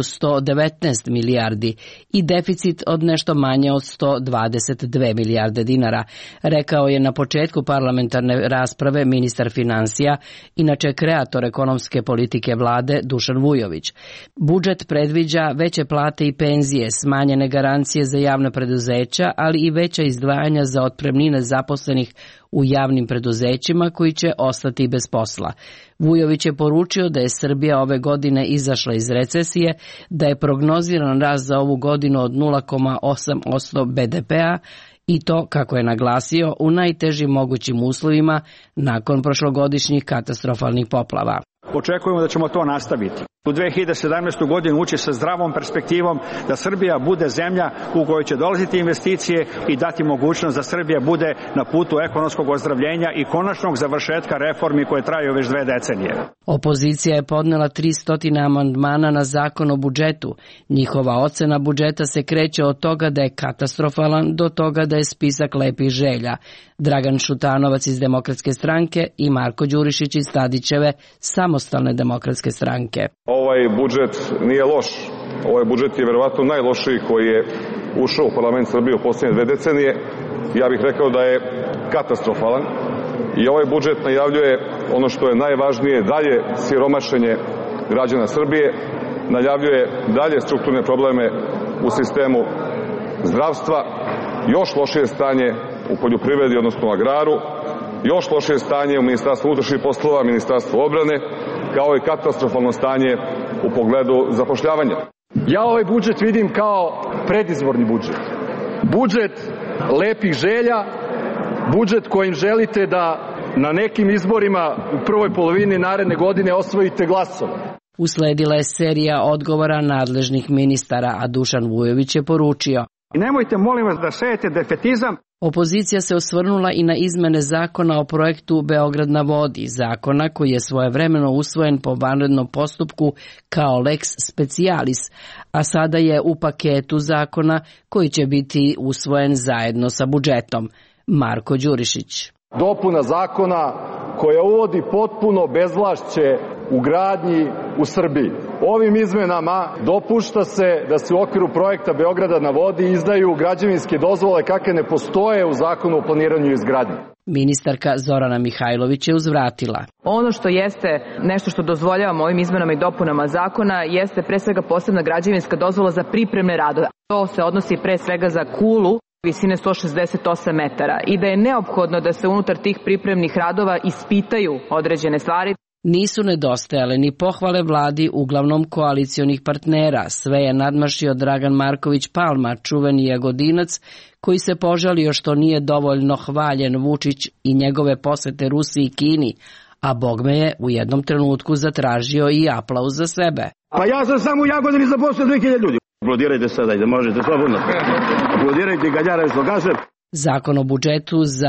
1119 milijardi i deficit od nešto manje od 122 milijarde dinara, rekao je na početku parlamentarne rasprave ministar finansija, inače kreator ekonomske politike vlade Dušan Vujović. Budžet predviđa veće plate i penzije, smanjene garancije za javna preduzeća, ali i veća izdvajanja za otpremnine zaposlenih u javnim preduzećima koji će ostati bez posla. Vujović je poručio da je Srbija ove godine izašla iz recesije, da je prognoziran rast za ovu godinu od 0,8% BDP-a i to, kako je naglasio, u najtežim mogućim uslovima nakon prošlogodišnjih katastrofalnih poplava. Očekujemo da ćemo to nastaviti. U 2017. godinu ući sa zdravom perspektivom da Srbija bude zemlja u kojoj će dolaziti investicije i dati mogućnost da Srbija bude na putu ekonomskog ozdravljenja i konačnog završetka reformi koje traju već 2 decenije. Opozicija je podnela 300 amandmana na zakon o budžetu. Njihova ocena budžeta se kreće od toga da je katastrofalan do toga da je spisak lepih želja. Dragan Šutanovac iz Demokratske stranke i Marko Đurišić iz Tadićeve Samostalne demokratske stranke. Ovaj budžet nije loš. Ovaj budžet je verovatno najlošiji koji je ušao u parlament Srbije u posljednje 2 decenije. Ja bih rekao da je katastrofalan i ovaj budžet najavljuje ono što je najvažnije, dalje siromašenje građana Srbije, najavljuje dalje strukturne probleme u sistemu zdravstva, još lošije stanje u poljoprivredi, odnosno u agraru, još lošije stanje u Ministarstvu unutrašnjih poslova, Ministarstvu odbrane, kao i katastrofalno stanje u pogledu zapošljavanja. Ja ovaj budžet vidim kao predizborni budžet. Budžet lepih želja, budžet kojim želite da na nekim izborima u prvoj polovini naredne godine osvojite glasove. Usledila je serija odgovora nadležnih ministara, a Dušan Vujović je poručio: I nemojte, molim vas, da sejete defetizam. Opozicija se osvrnula i na izmene zakona o projektu Beograd na vodi, zakona koji je svojevremeno usvojen po vanrednom postupku kao lex specialis, a sada je u paketu zakona koji će biti usvojen zajedno sa budžetom. Marko Đurišić. Dopuna zakona koja uvodi potpuno bezvlašće u gradnji u Srbiji. Ovim izmenama dopušta se da se u okviru projekta Beograda na vodi izdaju građevinske dozvole kakve ne postoje u zakonu o planiranju i izgradnji. Ministarka Zorana Mihajlović je uzvratila. Ono što jeste nešto što dozvoljavamo ovim izmenama i dopunama zakona jeste pre svega posebna građevinska dozvola za pripremne radove. To se odnosi pre svega za kulu visine 168 metara i da je neophodno da se unutar tih pripremnih radova ispitaju određene stvari. Nisu nedostajale ni pohvale vladi uglavnom koalicionih partnera. Sve je nadmašio Dragan Marković Palma, čuveni Jagodinac, koji se požalio što nije dovoljno hvaljen Vučić i njegove posete Rusiji i Kini, a bogme je u jednom trenutku zatražio i aplauz za sebe. Pa ja sam samo u Jagodini zaposlio 2000 ljudi. Aplodirajte sada i da možete slobodno. Aplodirajte gađara što kažem. Zakon o budžetu za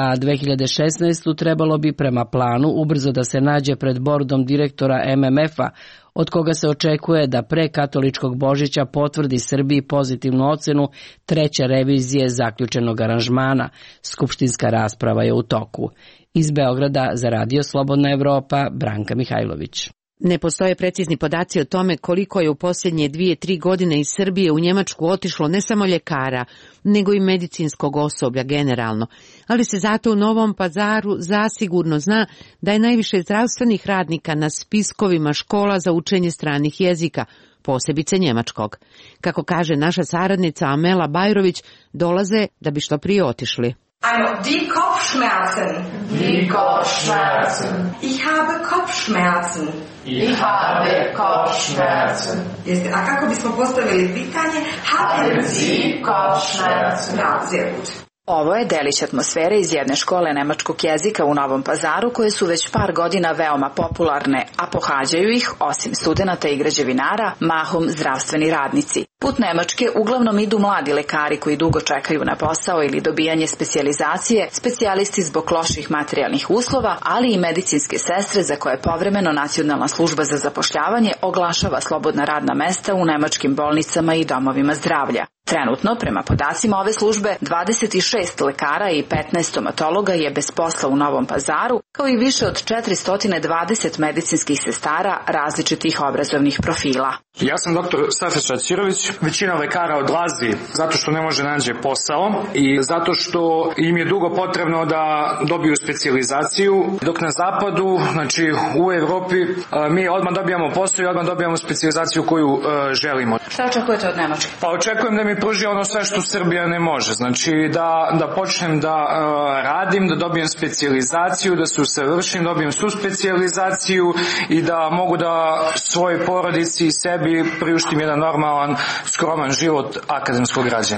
2016. trebalo bi prema planu ubrzo da se nađe pred bordom direktora MMF-a, od koga se očekuje da pre katoličkog Božića potvrdi Srbiji pozitivnu ocenu 3. revizije zaključenog aranžmana. Skupštinska rasprava je u toku. Iz Beograda za Radio Slobodna Evropa, Branka Mihajlović. Ne postoje precizni podaci o tome koliko je u posljednje 2-3 godine iz Srbije u Njemačku otišlo ne samo ljekara, nego i medicinskog osoblja generalno, ali se zato u Novom Pazaru zasigurno zna da je najviše zdravstvenih radnika na spiskovima škola za učenje stranih jezika, posebice njemačkog. Kako kaže naša saradnica Amela Bajrović, dolaze da bi što prije otišli. Also, die Kopfschmerzen. Die Kopfschmerzen. Ich habe Kopfschmerzen. Ich habe Kopfschmerzen. A kako bismo postavili pitanje? Haben Sie Kopfschmerzen? Ja, sehr gut. Ovo je delić atmosfere iz jedne škole nemačkog jezika u Novom Pazaru koje su već par godina veoma popularne, a pohađaju ih, osim studenata i građevinara, mahom zdravstveni radnici. Put Nemačke uglavnom idu mladi lekari koji dugo čekaju na posao ili dobijanje specijalizacije, specijalisti zbog loših materijalnih uslova, ali i medicinske sestre za koje povremeno Nacionalna služba za zapošljavanje oglašava slobodna radna mesta u nemačkim bolnicama i domovima zdravlja. Trenutno, prema podacima ove službe, 26 lekara i 15 stomatologa je bez posla u Novom Pazaru, kao i više od 420 medicinskih sestara različitih obrazovnih profila. Ja sam doktor Safet Cirović. Većina lekara odlazi zato što ne može naći posao i zato što im je dugo potrebno da dobiju specijalizaciju, dok na zapadu, znači u Evropi, mi odmah dobijamo posao i odmah dobijamo specijalizaciju koju želimo. Šta očekujete od Nemačke? Pa očekujem da mi pruži ono sve što Srbija ne može. Znači da počnem da radim, da dobijem specijalizaciju, da se usavršim, dobijem svu specijalizaciju i da mogu da svojoj porodici i sebi priuštim jedan normalan, skroman život akademskog građanina.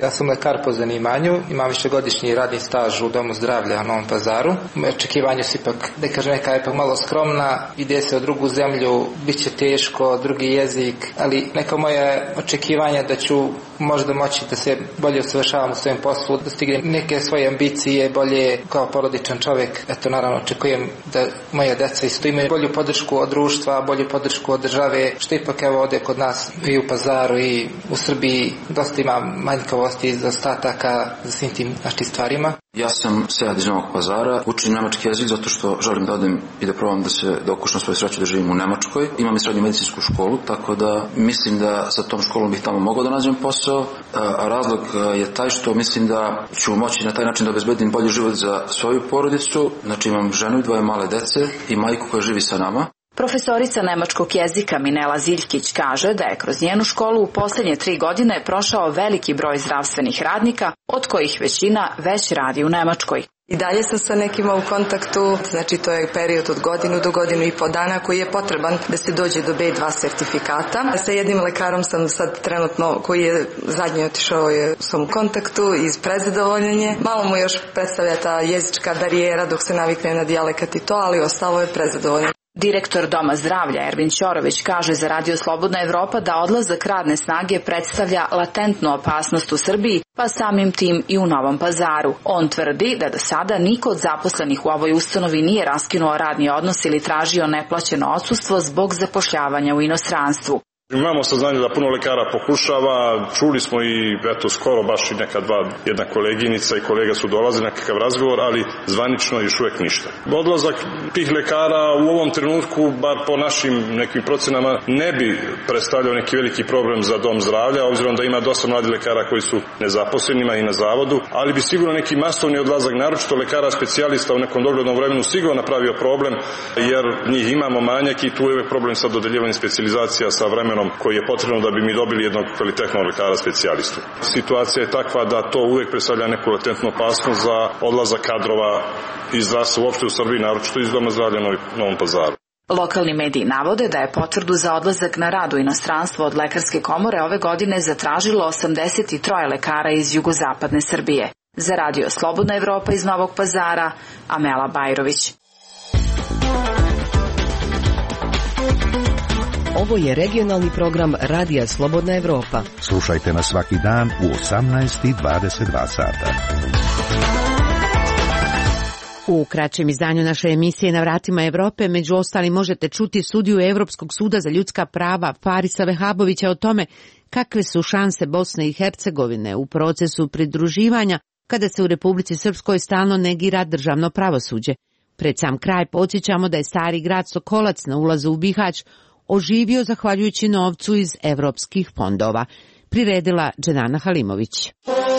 Ja sam lekar po zanimanju, imam višegodišnji radni staž u Domu zdravlja u Novom Pazaru. Moje očekivanja su ipak, da kažem, neka je malo skromna, ide se u drugu zemlju, bit će teško, drugi jezik, ali neka moje očekivanja da ću možda moći da se bolje usavršavam u svojem poslu, da stignem neke svoje ambicije, bolje kao porodičan čovjek. Eto, naravno, očekujem da moja deca isto imaju bolju podršku od društva, bolju podršku od države, što ipak evo ovdje kod nas i u Pazaru i u Srbiji dosta ima manjkavosti i zaostataka za svim tim našim stvarima. Ja sam Sead iz Novog Pazara, učim nemački jezik zato što želim da odem i da probam da okušam svoju sreću da živim u Nemačkoj. Imam i srednju medicinsku školu, tako da mislim da sa tom školom bih tamo mogao da nađem posao. A razlog je taj što mislim da ću moći na taj način da obezbedim bolji život za svoju porodicu. Znači imam ženu i 2 male dece i majku koja živi sa nama. Profesorica nemačkog jezika Minela Ziljkić kaže da je kroz njenu školu u posljednje 3 godine prošao veliki broj zdravstvenih radnika, od kojih većina već radi u Nemačkoj. I dalje sam sa nekima u kontaktu, znači to je period od godinu do godinu i po dana koji je potreban da se dođe do B2 sertifikata. Sa jednim lekarom sam sad trenutno, koji je zadnji otišao, sam u kontaktu iz prezadovoljenje. Malo mu još predstavlja ta jezička barijera dok se navikne na dijalekat i to, ali ostalo je prezadovoljenje. Direktor Doma zdravlja Ervin Ćorović kaže za Radio Slobodna Evropa da odlazak radne snage predstavlja latentnu opasnost u Srbiji, pa samim tim i u Novom Pazaru. On tvrdi da do sada niko od zaposlenih u ovoj ustanovi nije raskinuo radni odnos ili tražio neplaćeno odsustvo zbog zapošljavanja u inostranstvu. Imamo saznanje da puno lekara pokušava, čuli smo i skoro baš i jedna koleginica i kolega su dolazili na kakav razgovor, ali zvanično još uvijek ništa. Odlazak tih lekara u ovom trenutku, bar po našim nekim procenama, ne bi predstavljao neki veliki problem za dom zdravlja, obzirom da ima dosta mladih lekara koji su nezaposlenima i na zavodu, ali bi sigurno neki masovni odlazak, naročito lekara specijalista u nekom doglednom vremenu sigurno napravio problem, jer njih imamo manjak i tu je uvijek problem sa dodeljivanjem specijalizacija sa vremenom koji je potrebno da bi mi dobili jednog kvalitetnog lekara specijalistu. Situacija je takva da to uvijek predstavlja neku latentnu opasnost za odlazak kadrova iz zdravstva uopšte u Srbiji, naročito iz Doma zdravlja u Novom Pazaru. Lokalni mediji navode da je potvrdu za odlazak na rad u inostranstvo od Lekarske komore ove godine zatražilo 83 lekara iz jugozapadne Srbije. Za Radio Slobodna Evropa iz Novog Pazara, Amela Bajrović. Ovo je regionalni program Radija Slobodna Evropa. Slušajte nas svaki dan u 18:22 sata. U kraćem izdanju naše emisije Na vratima Evrope među ostalim možete čuti sudiju Evropskog suda za ljudska prava Farisa Vehabovića o tome kakve su šanse Bosne i Hercegovine u procesu pridruživanja kada se u Republici Srpskoj stalno negira državno pravosuđe. Pred sam kraj podsjećamo da je stari grad Sokolac na ulazu u Bihać oživio zahvaljujući novcu iz evropskih fondova. Priredila Dženana Halimović.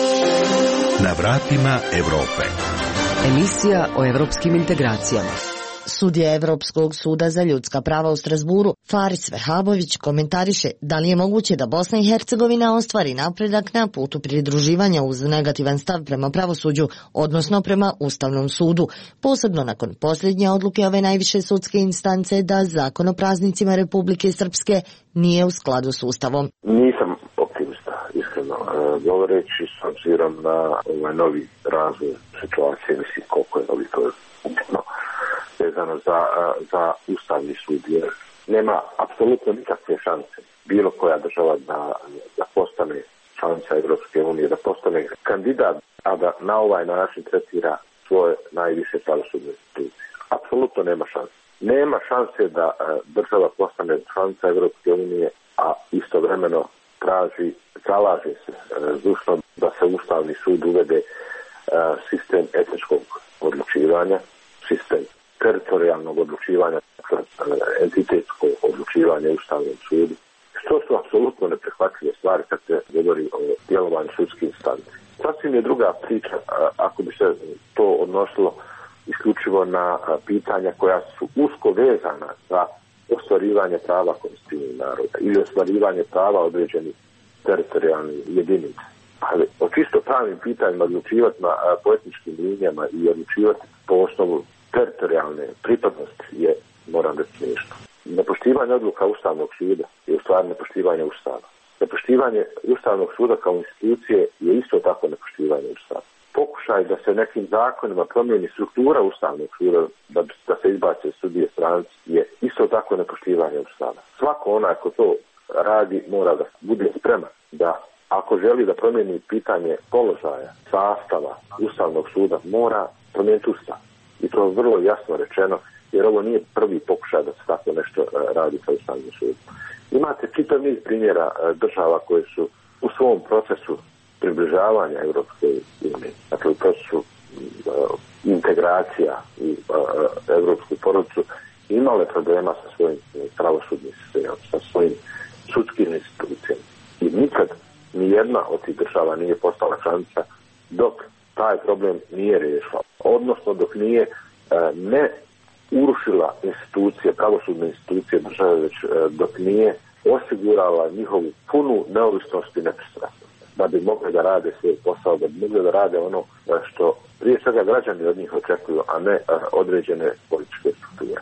Na vratima Evrope. Emisija o evropskim integracijama. Sudija Evropskog suda za ljudska prava u Strasburu, Faris Vehabović, komentariše da li je moguće da Bosna i Hercegovina ostvari napredak na putu pridruživanja uz negativan stav prema pravosuđu, odnosno prema Ustavnom sudu, posebno nakon posljednje odluke ove najviše sudske instance da zakon o praznicima Republike Srpske nije u skladu s Ustavom. Nisam optimista, iskreno govoreći, s obzirom na ovaj novi razvoj situacije, mislim koliko je novi, to je upitno vezano za Ustavni sud, jer nema apsolutno nikakve šanse bilo koja država da postane članica Evropske unije, da postane kandidat, a da na ovaj način tretira svoje najviše pravosudne institucije. Apsolutno nema šanse. Nema šanse da država postane članica Evropske unije, a istovremeno zalaže se zdušno da se Ustavni sud uvede sistem etičkog odlučivanja, sistem teritorijalnog odlučivanja, entitetsko odlučivanje u Ustavnom sudu, što su apsolutno neprihvatljive stvari kad se govori o djelovanju sudskih instanci. Sasvim je druga priča ako bi se to odnosilo isključivo na pitanja koja su usko vezana za ostvarivanje prava konstitutivnih naroda ili ostvarivanje prava određenih teritorijalnih jedinica. Ali o čisto pravnim pitanjima odlučivati na etničkim linijama i odlučivati po osnovu teritorijalne pripadnosti moram reći, smiješno. Nepoštivanje odluka Ustavnog suda je u stvari nepoštivanje Ustava. Nepoštivanje Ustavnog suda kao institucije je isto tako nepoštivanje Ustava. Pokušaj da se nekim zakonima promijeni struktura Ustavnog suda, da se izbace sudije stranci, je isto tako nepoštivanje Ustava. Svako onaj ko to radi mora da bude spreman da ako želi da promijeni pitanje položaja, sastava Ustavnog suda, mora promijeniti Ustav. I to je vrlo jasno rečeno, jer ovo nije prvi pokušaj da se tako nešto radi sa Ustavnim sudom. Imate čitav niz primjera država koje su u svom procesu približavanja Europske unije, dakle u procesu integracija u europsku porodicu, imale problema sa svojim pravosudnim sistemom, sa svojim sudskim institucijama. I nikad nijedna od tih država nije postala članica dok taj problem nije riješila. Odnosno dok nije ne urušila institucije, pravosudne institucije države, već dok nije osigurala njihovu punu neovisnost i nepristrasnost, da bi mogli da rade svoj posao, da bi mogli da rade ono što prije svega građani od njih očekuju, a ne određene političke strukture.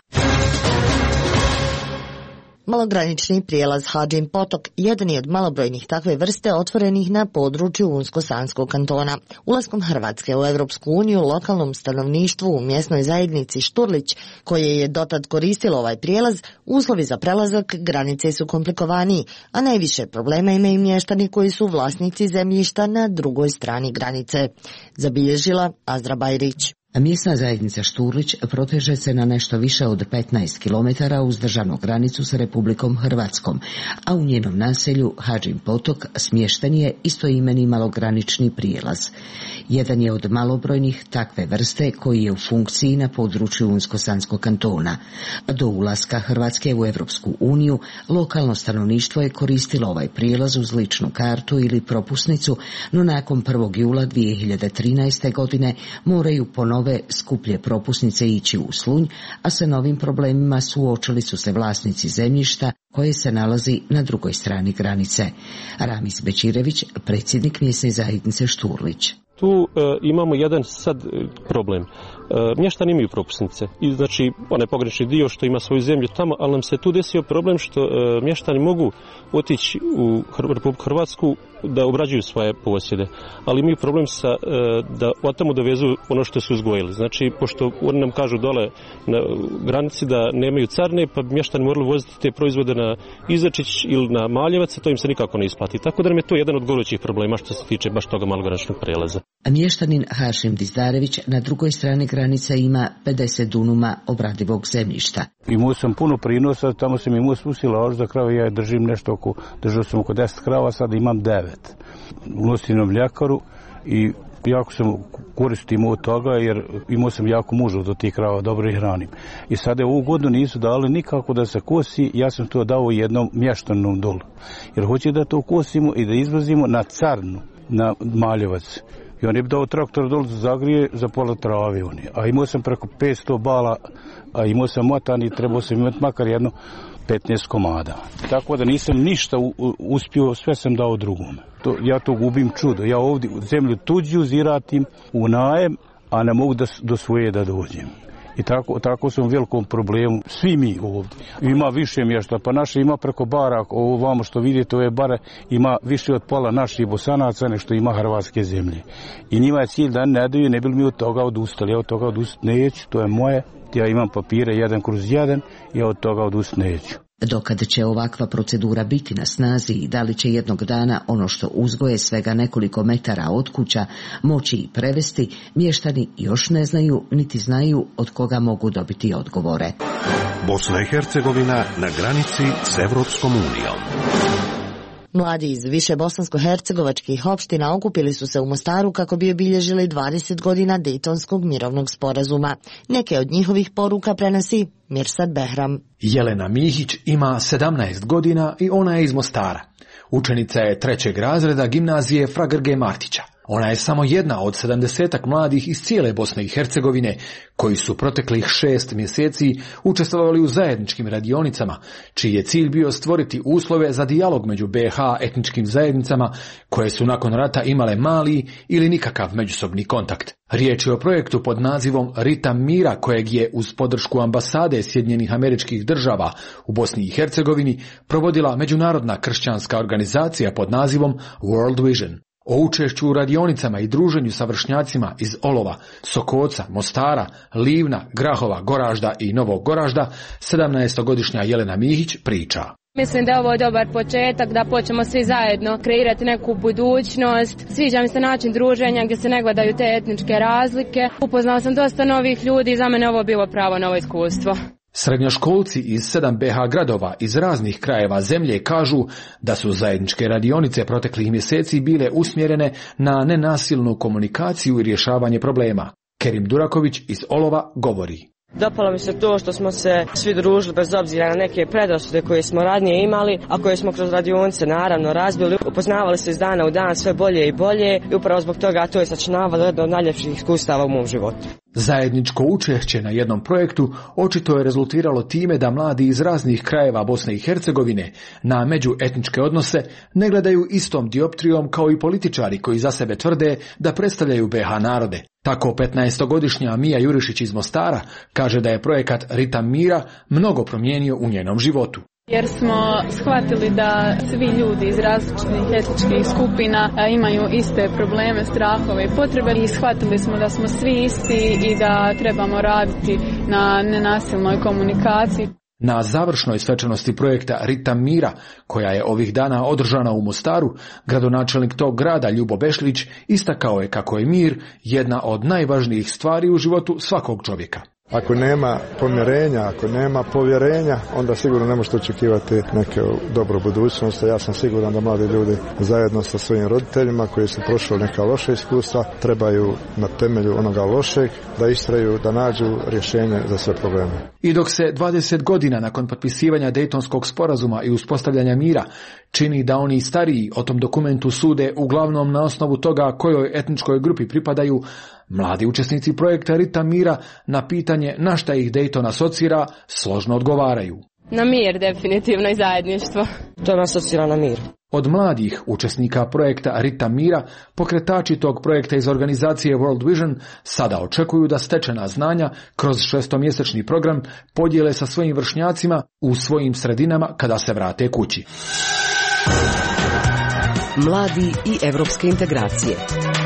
Malogranični prijelaz Hadžin Potok jedan je od malobrojnih takve vrste otvorenih na području Unsko-Sanskog kantona. Ulaskom Hrvatske u Europsku uniju lokalnom stanovništvu u mjesnoj zajednici Šturlić, koje je dotad koristilo ovaj prijelaz, uslovi za prelazak granice su komplikovaniji, a najviše problema imaju mještani koji su vlasnici zemljišta na drugoj strani granice. Zabilježila Azdra Bajrić. Mjesna zajednica Šturlić proteže se na nešto više od 15 km uz državnu granicu sa Republikom Hrvatskom, a u njenom naselju Hadžin Potok smješten je istoimeni malogranični prijelaz. Jedan je od malobrojnih takve vrste koji je u funkciji na području Unsko-Sanskog kantona. Do ulaska Hrvatske u Europsku uniju lokalno stanovništvo je koristilo ovaj prijelaz uz ličnu kartu ili propusnicu, no nakon 1. jula 2013. godine moraju ponovno skuplje propusnice ići u Slunj, a sa novim problemima suočili su se vlasnici zemljišta koje se nalazi na drugoj strani granice. Ramis Bečirević, predsjednik mjesne zajednice Šturlić. Tu imamo jedan sad problem. Mještani imaju propusnice i znači onaj pogranični dio što ima svoju zemlju tamo, ali nam se tu desio problem što mještani mogu otići u Republiku Hrvatsku da obrađuju svoje posjede, ali imaju problem da od tamo dovezu ono što su uzgojili. Znači, pošto oni nam kažu dole na granici da nemaju carine, pa bi mještani morali voziti te proizvode na Izačić ili na Maljevac, to im se nikako ne isplati. Tako da nam je to jedan od gorućih problema što se tiče baš toga malograničnog prelaza. Mještanin Hašim Dizdarević na drugoj strani granice ima 50 dunuma obradivog zemljišta. Imao sam puno prinosa, tamo sam imao spustila za krave, ja držim nešto držao sam oko 10 krava, sad imam 9. Unosim na mljekaru i jako sam koristim od toga jer imao sam jako mužu do tih krava, dobro ih hranim. I sada ovu godinu nisu dali nikako da se kosi, ja sam to dao jednom mještanom dolu. Jer hoće da to kosimo i da izvozimo na Carnu, na Maljevac. I on je dao traktor dolu za zagrije za pola trave. A imao sam preko 500 bala, a imao sam motan i trebao sam imati makar jedno 15 komada. Tako da nisam ništa uspio, sve sam dao drugome. Ja to gubim čudo. Ja ovdje zemlju tuđu ziratim u najem, a ne mogu do svoje da dođem. I tako sam u velikom problemu, svi mi ovdje. Ima više mjesta, pa naše ima preko bara, ovo vamo što vidite, ove bare ima više od pola naših Bosanaca nešto ima hrvatske zemlje. I njima je cilj da ne daju, ne bi mi od toga odustali. Ja od toga odustati neću, to je moje. Ja imam papire 1/1, ja od toga odustati neću. Dokad će ovakva procedura biti na snazi i da li će jednog dana ono što uzgoje svega nekoliko metara od kuća moći i prevesti, mještani još ne znaju niti znaju od koga mogu dobiti odgovore. Bosna i Hercegovina na granici s Evropskom unijom. Mladi iz više bosansko-hercegovačkih opština okupili su se u Mostaru kako bi obilježili 20 godina Dejtonskog mirovnog sporazuma. Neke od njihovih poruka prenosi Mirsad Behram. Jelena Mihić ima 17 godina i ona je iz Mostara. Učenica je 3. razreda gimnazije Fra Grge Martića. Ona je samo jedna od 70 mladih iz cijele Bosne i Hercegovine koji su proteklih 6 mjeseci učestvovali u zajedničkim radionicama, čiji je cilj bio stvoriti uslove za dijalog među BiH etničkim zajednicama koje su nakon rata imale mali ili nikakav međusobni kontakt. Riječ je o projektu pod nazivom Ritam mira kojeg je uz podršku ambasade Sjedinjenih Američkih Država u Bosni i Hercegovini provodila međunarodna kršćanska organizacija pod nazivom World Vision. O učešću u radionicama i druženju sa vršnjacima iz Olova, Sokoca, Mostara, Livna, Grahova, Goražda i Novog Goražda 17-godišnja Jelena Mihić priča. Mislim da je ovo dobar početak, da počnemo svi zajedno kreirati neku budućnost. Sviđa mi se način druženja gdje se ne gledaju te etničke razlike. Upoznao sam dosta novih ljudi i za mene ovo bilo pravo novo iskustvo. Srednjoškolci iz 7 BiH gradova iz raznih krajeva zemlje kažu da su zajedničke radionice proteklih mjeseci bile usmjerene na nenasilnu komunikaciju i rješavanje problema. Kerim Duraković iz Olova govori. Dopalo mi se to što smo se svi družili bez obzira na neke predrasude koje smo ranije imali, a koje smo kroz radionice naravno razbili. Upoznavali se iz dana u dan sve bolje i bolje i upravo zbog toga to je sačinavalo jedno od najljepših iskustava u mom životu. Zajedničko učešće na jednom projektu očito je rezultiralo time da mladi iz raznih krajeva Bosne i Hercegovine na međuetničke odnose ne gledaju istom dioptrijom kao i političari koji za sebe tvrde da predstavljaju BiH narode. Tako 15-godišnja Mija Jurišić iz Mostara kaže da je projekat Ritam mira mnogo promijenio u njenom životu. Jer smo shvatili da svi ljudi iz različitih etničkih skupina imaju iste probleme, strahove i potrebe i shvatili smo da smo svi isti i da trebamo raditi na nenasilnoj komunikaciji. Na završnoj svečanosti projekta Ritam mira, koja je ovih dana održana u Mostaru, gradonačelnik tog grada Ljubo Bešlić istakao je kako je mir jedna od najvažnijih stvari u životu svakog čovjeka. Ako nema pomirenja, ako nema povjerenja, onda sigurno ne možete očekivati neke dobru budućnost. Ja sam siguran da mladi ljudi zajedno sa svojim roditeljima koji su prošli neka loša iskustva trebaju na temelju onoga lošeg da istraju, da nađu rješenje za sve probleme. I dok se 20 godina nakon potpisivanja Dejtonskog sporazuma i uspostavljanja mira čini da oni stariji o tom dokumentu sude uglavnom na osnovu toga kojoj etničkoj grupi pripadaju, mladi učesnici projekta Ritam mira na pitanje na šta ih Dejton asocira složno odgovaraju. Na mir definitivno i zajedništvo. To nas asocira na mir. Od mladih učesnika projekta Ritam mira, pokretači tog projekta iz organizacije World Vision sada očekuju da stečena znanja kroz 6-mjesečni program podijele sa svojim vršnjacima u svojim sredinama kada se vrate kući. Mladi i evropske integracije.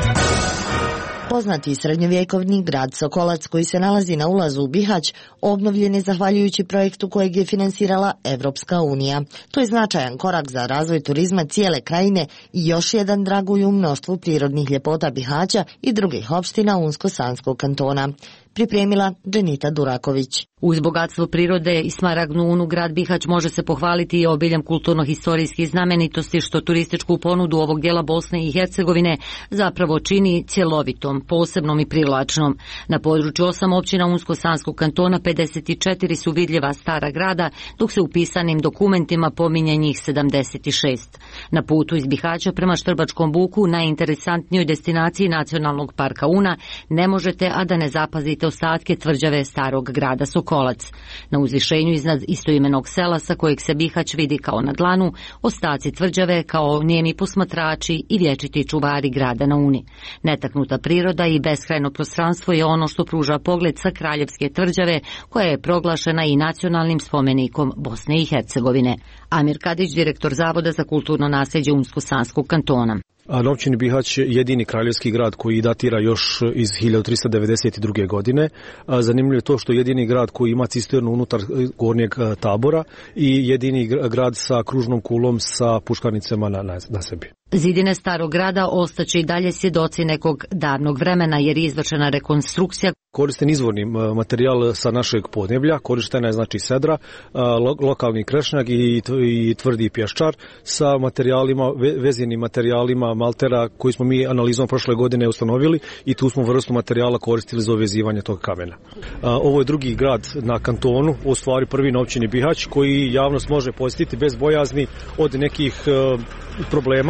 Poznati srednjovjekovni grad Sokolac koji se nalazi na ulazu u Bihać obnovljen je zahvaljujući projektu kojeg je finansirala Evropska unija. To je značajan korak za razvoj turizma cijele krajine i još jedan dragulj u mnoštvu prirodnih ljepota Bihaća i drugih opština Unsko-Sanskog kantona. Pripremila Dženita Duraković. Uz bogatstvo prirode i smaragdnu unu, grad Bihać može se pohvaliti i obiljem kulturno-historijskih znamenitosti što turističku ponudu ovog dijela Bosne i Hercegovine zapravo čini cjelovitom, posebnom i privlačnom. Na području 8 općina Unsko-Sanskog kantona 54 su vidljiva stara grada, dok se u pisanim dokumentima pominje njih 76. Na putu iz Bihaća prema Štrbačkom buku, najinteresantnijoj destinaciji Nacionalnog parka Una, ne možete a da ne zapazite ostatke tvrđave starog grada Sokolac. Na uzvišenju iznad istoimenog sela sa kojeg se Bihać vidi kao na dlanu, ostaci tvrđave kao nijemi posmatrači i vječiti čuvari grada na Uni. Netaknuta priroda i beskrajno prostranstvo je ono što pruža pogled sa Kraljevske tvrđave, koja je proglašena i nacionalnim spomenikom Bosne i Hercegovine. Amir Kadić, direktor Zavoda za kulturno nasljeđe Unsko-Sanskog kantona. Na općini Bihać je jedini kraljevski grad koji datira još iz 1392. godine. Zanimljivo je to što je jedini grad koji ima cisternu unutar gornjeg tabora i jedini grad sa kružnom kulom sa puškarnicama na sebi. Zidine starog grada ostaće i dalje svjedoci nekog davnog vremena jer je izvršena rekonstrukcija. Koristen izvorni materijal sa našeg podneblja, korištena je znači sedra, lokalni krešnjak i tvrdi pješčar sa materijalima, vezenim materijalima maltera koji smo mi analizom prošle godine ustanovili i tu smo vrstu materijala koristili za uvezivanje tog kamena. Ovo je drugi grad na kantonu, u stvari prvi na općini Bihać koji javnost može posjetiti bez bojazni od nekih problema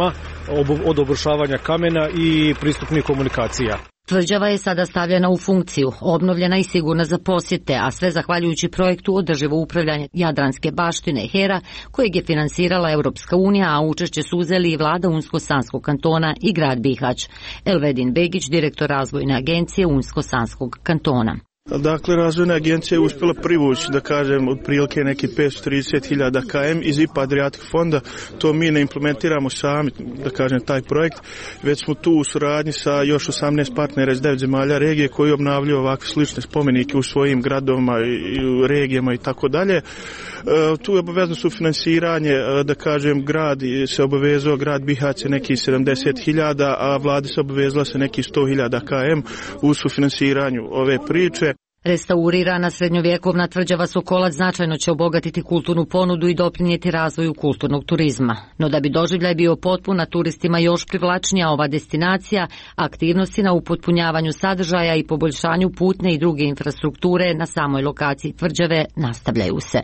od obrušavanja kamena i pristupnih komunikacija. Tvrđava je sada stavljena u funkciju, obnovljena i sigurna za posjete, a sve zahvaljujući projektu održivo upravljanje Jadranske baštine HERA, kojeg je finansirala Europska unija, a učešće su uzeli i vlada Unsko-Sanskog kantona i grad Bihać. Elvedin Begić, direktor razvojne agencije Unsko-Sanskog kantona. Dakle, razvojna agencija je uspjela privući, da kažem, otprilike neki 530.000 km iz IPA Adriatic fonda. To mi ne implementiramo sami, da kažem, taj projekt, već smo tu u suradnji sa još 18 partnera iz 9 zemalja regije koji obnavljaju ovakve slične spomenike u svojim gradovima i regijama i tako dalje. Tu je obavezno sufinansiranje, da kažem, grad se obavezao, grad Bihać je neki 70.000, a vlada se obavezala se neki 100.000 km u sufinansiranju ove priče. Restaurirana srednjovjekovna tvrđava Sokolac značajno će obogatiti kulturnu ponudu i doprinijeti razvoju kulturnog turizma. No da bi doživljaj bio potpun, a turistima još privlačnija ova destinacija, aktivnosti na upotpunjavanju sadržaja i poboljšanju putne i druge infrastrukture na samoj lokaciji tvrđave nastavljaju se.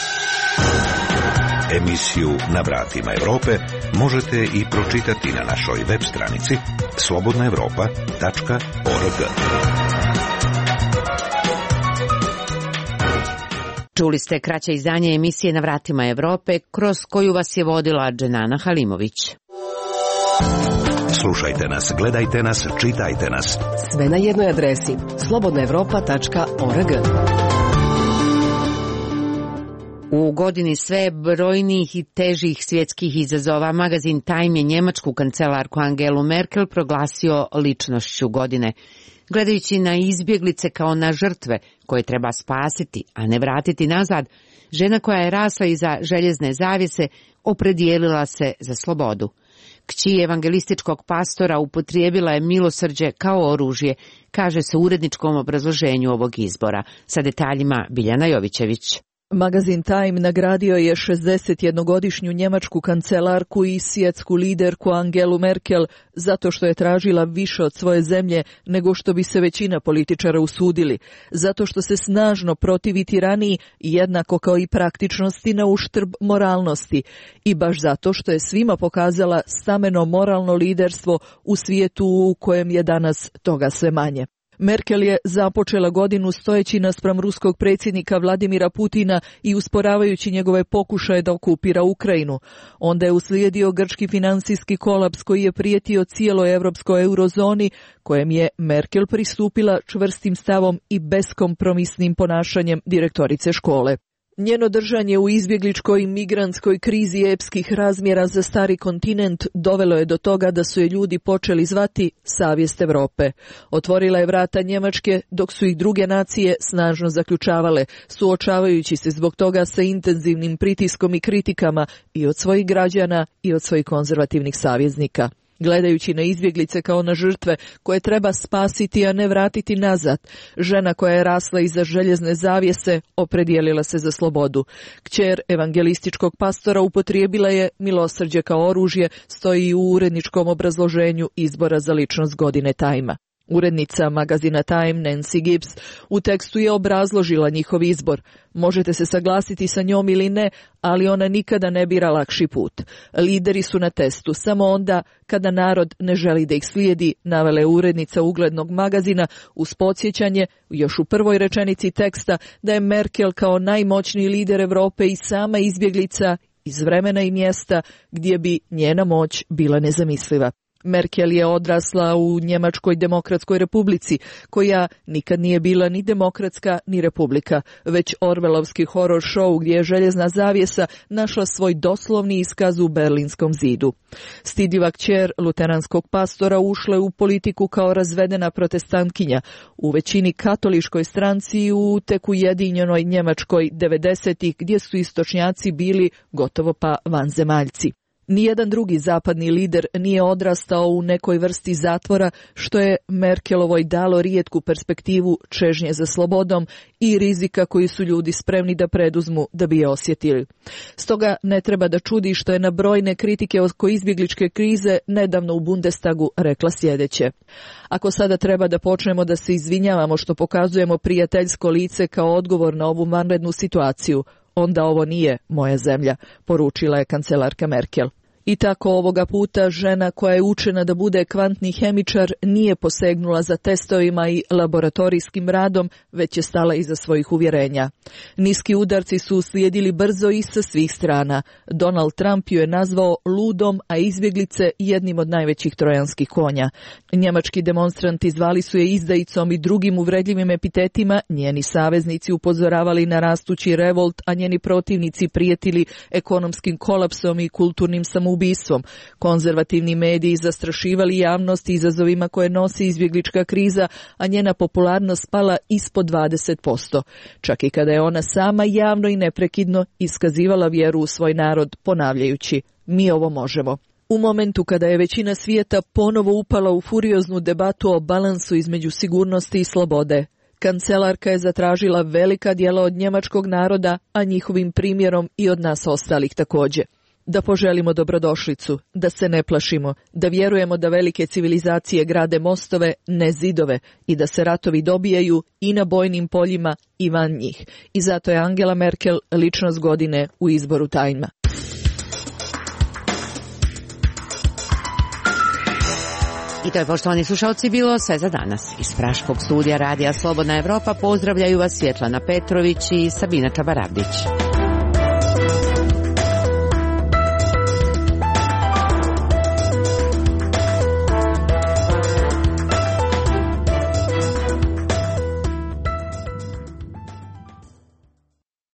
Emisiju Na vratima Evrope možete i pročitati na našoj web stranici slobodnaevropa.org. Čuli ste kraće izdanje emisije Na vratima Evrope, kroz koju vas je vodila Dženana Halimović. Slušajte nas, gledajte nas, čitajte nas. Sve na jednoj adresi slobodnaevropa.org. U godini sve brojnijih i težih svjetskih izazova, magazin Time je njemačku kancelarku Angelu Merkel proglasio ličnošću godine. Gledajući na izbjeglice kao na žrtve koje treba spasiti, a ne vratiti nazad, žena koja je rasla iza željezne zavjese opredijelila se za slobodu. Kći evangelističkog pastora upotrijebila je milosrđe kao oružje, kaže se u uredničkom obrazloženju ovog izbora. Sa detaljima Biljana Jovićević. Magazin Time nagradio je 61-godišnju njemačku kancelarku i svjetsku liderku Angelu Merkel zato što je tražila više od svoje zemlje nego što bi se većina političara usudili, zato što se snažno protivi tiraniji jednako kao i praktičnosti na uštrb moralnosti i baš zato što je svima pokazala stameno moralno liderstvo u svijetu u kojem je danas toga sve manje. Merkel je započela godinu stojeći naspram ruskog predsjednika Vladimira Putina i usporavajući njegove pokušaje da okupira Ukrajinu. Onda je uslijedio grčki financijski kolaps koji je prijetio cijeloj europskoj eurozoni, kojem je Merkel pristupila čvrstim stavom i beskompromisnim ponašanjem direktorice škole. Njeno držanje u izbjegličkoj i migrantskoj krizi epskih razmjera za stari kontinent dovelo je do toga da su je ljudi počeli zvati savjest Europe. Otvorila je vrata Njemačke dok su ih druge nacije snažno zaključavale, suočavajući se zbog toga sa intenzivnim pritiskom i kritikama i od svojih građana i od svojih konzervativnih saveznika. Gledajući na izbjeglice kao na žrtve koje treba spasiti, a ne vratiti nazad, žena koja je rasla iza željezne zavjese opredijelila se za slobodu. Kćer evangelističkog pastora upotrijebila je milosrđe kao oružje, stoji u uredničkom obrazloženju izbora za ličnost godine Time-a. Urednica magazina Time, Nancy Gibbs, u tekstu je obrazložila njihov izbor. Možete se saglasiti sa njom ili ne, ali ona nikada ne bira lakši put. Lideri su na testu samo onda kada narod ne želi da ih slijedi, navela je urednica uglednog magazina uz podsjećanje, još u prvoj rečenici teksta, da je Merkel kao najmoćniji lider Europe i sama izbjeglica iz vremena i mjesta gdje bi njena moć bila nezamisliva. Merkel je odrasla u Njemačkoj demokratskoj republici, koja nikad nije bila ni demokratska ni republika, već orvelovski horor show gdje je željezna zavjesa našla svoj doslovni iskaz u Berlinskom zidu. Stidljiva kćer luteranskog pastora ušla je u politiku kao razvedena protestantkinja, u većini katoliškoj stranci i u tek ujedinjenoj Njemačkoj 90-ih gdje su istočnjaci bili gotovo pa vanzemaljci. Nijedan drugi zapadni lider nije odrastao u nekoj vrsti zatvora, što je Merkelovoj dalo rijetku perspektivu čežnje za slobodom i rizika koji su ljudi spremni da preduzmu da bi je osjetili. Stoga ne treba da čudi što je na brojne kritike oko izbjegličke krize nedavno u Bundestagu rekla sljedeće: ako sada treba da počnemo da se izvinjavamo što pokazujemo prijateljsko lice kao odgovor na ovu vanrednu situaciju, onda ovo nije moja zemlja, poručila je kancelarka Merkel. I tako ovoga puta žena koja je učena da bude kvantni hemičar nije posegnula za testovima i laboratorijskim radom, već je stala iza svojih uvjerenja. Niski udarci su uslijedili brzo i sa svih strana. Donald Trump ju je nazvao ludom, a izbjeglice jednim od najvećih trojanskih konja. Njemački demonstranti zvali su je izdajicom i drugim uvredljivim epitetima, njeni saveznici upozoravali na rastući revolt, a njeni protivnici prijetili ekonomskim kolapsom i kulturnim samoubistvom. Konzervativni mediji zastrašivali javnost izazovima koje nosi izbjeglička kriza, a njena popularnost spala ispod 20%. Čak i kada je ona sama javno i neprekidno iskazivala vjeru u svoj narod, ponavljajući: mi ovo možemo. U momentu kada je većina svijeta ponovo upala u furioznu debatu o balansu između sigurnosti i slobode, kancelarka je zatražila velika djela od njemačkog naroda, a njihovim primjerom i od nas ostalih također. Da poželimo dobrodošlicu, da se ne plašimo, da vjerujemo da velike civilizacije grade mostove, ne zidove, i da se ratovi dobijaju i na bojnim poljima i van njih. I zato je Angela Merkel ličnost godine u izboru Timea. I to je, poštovani slušalci, bilo sve za danas. Iz Praškog studija Radija Slobodna Evropa pozdravljaju vas Svjetlana Petrović i Sabina Čabaravdić.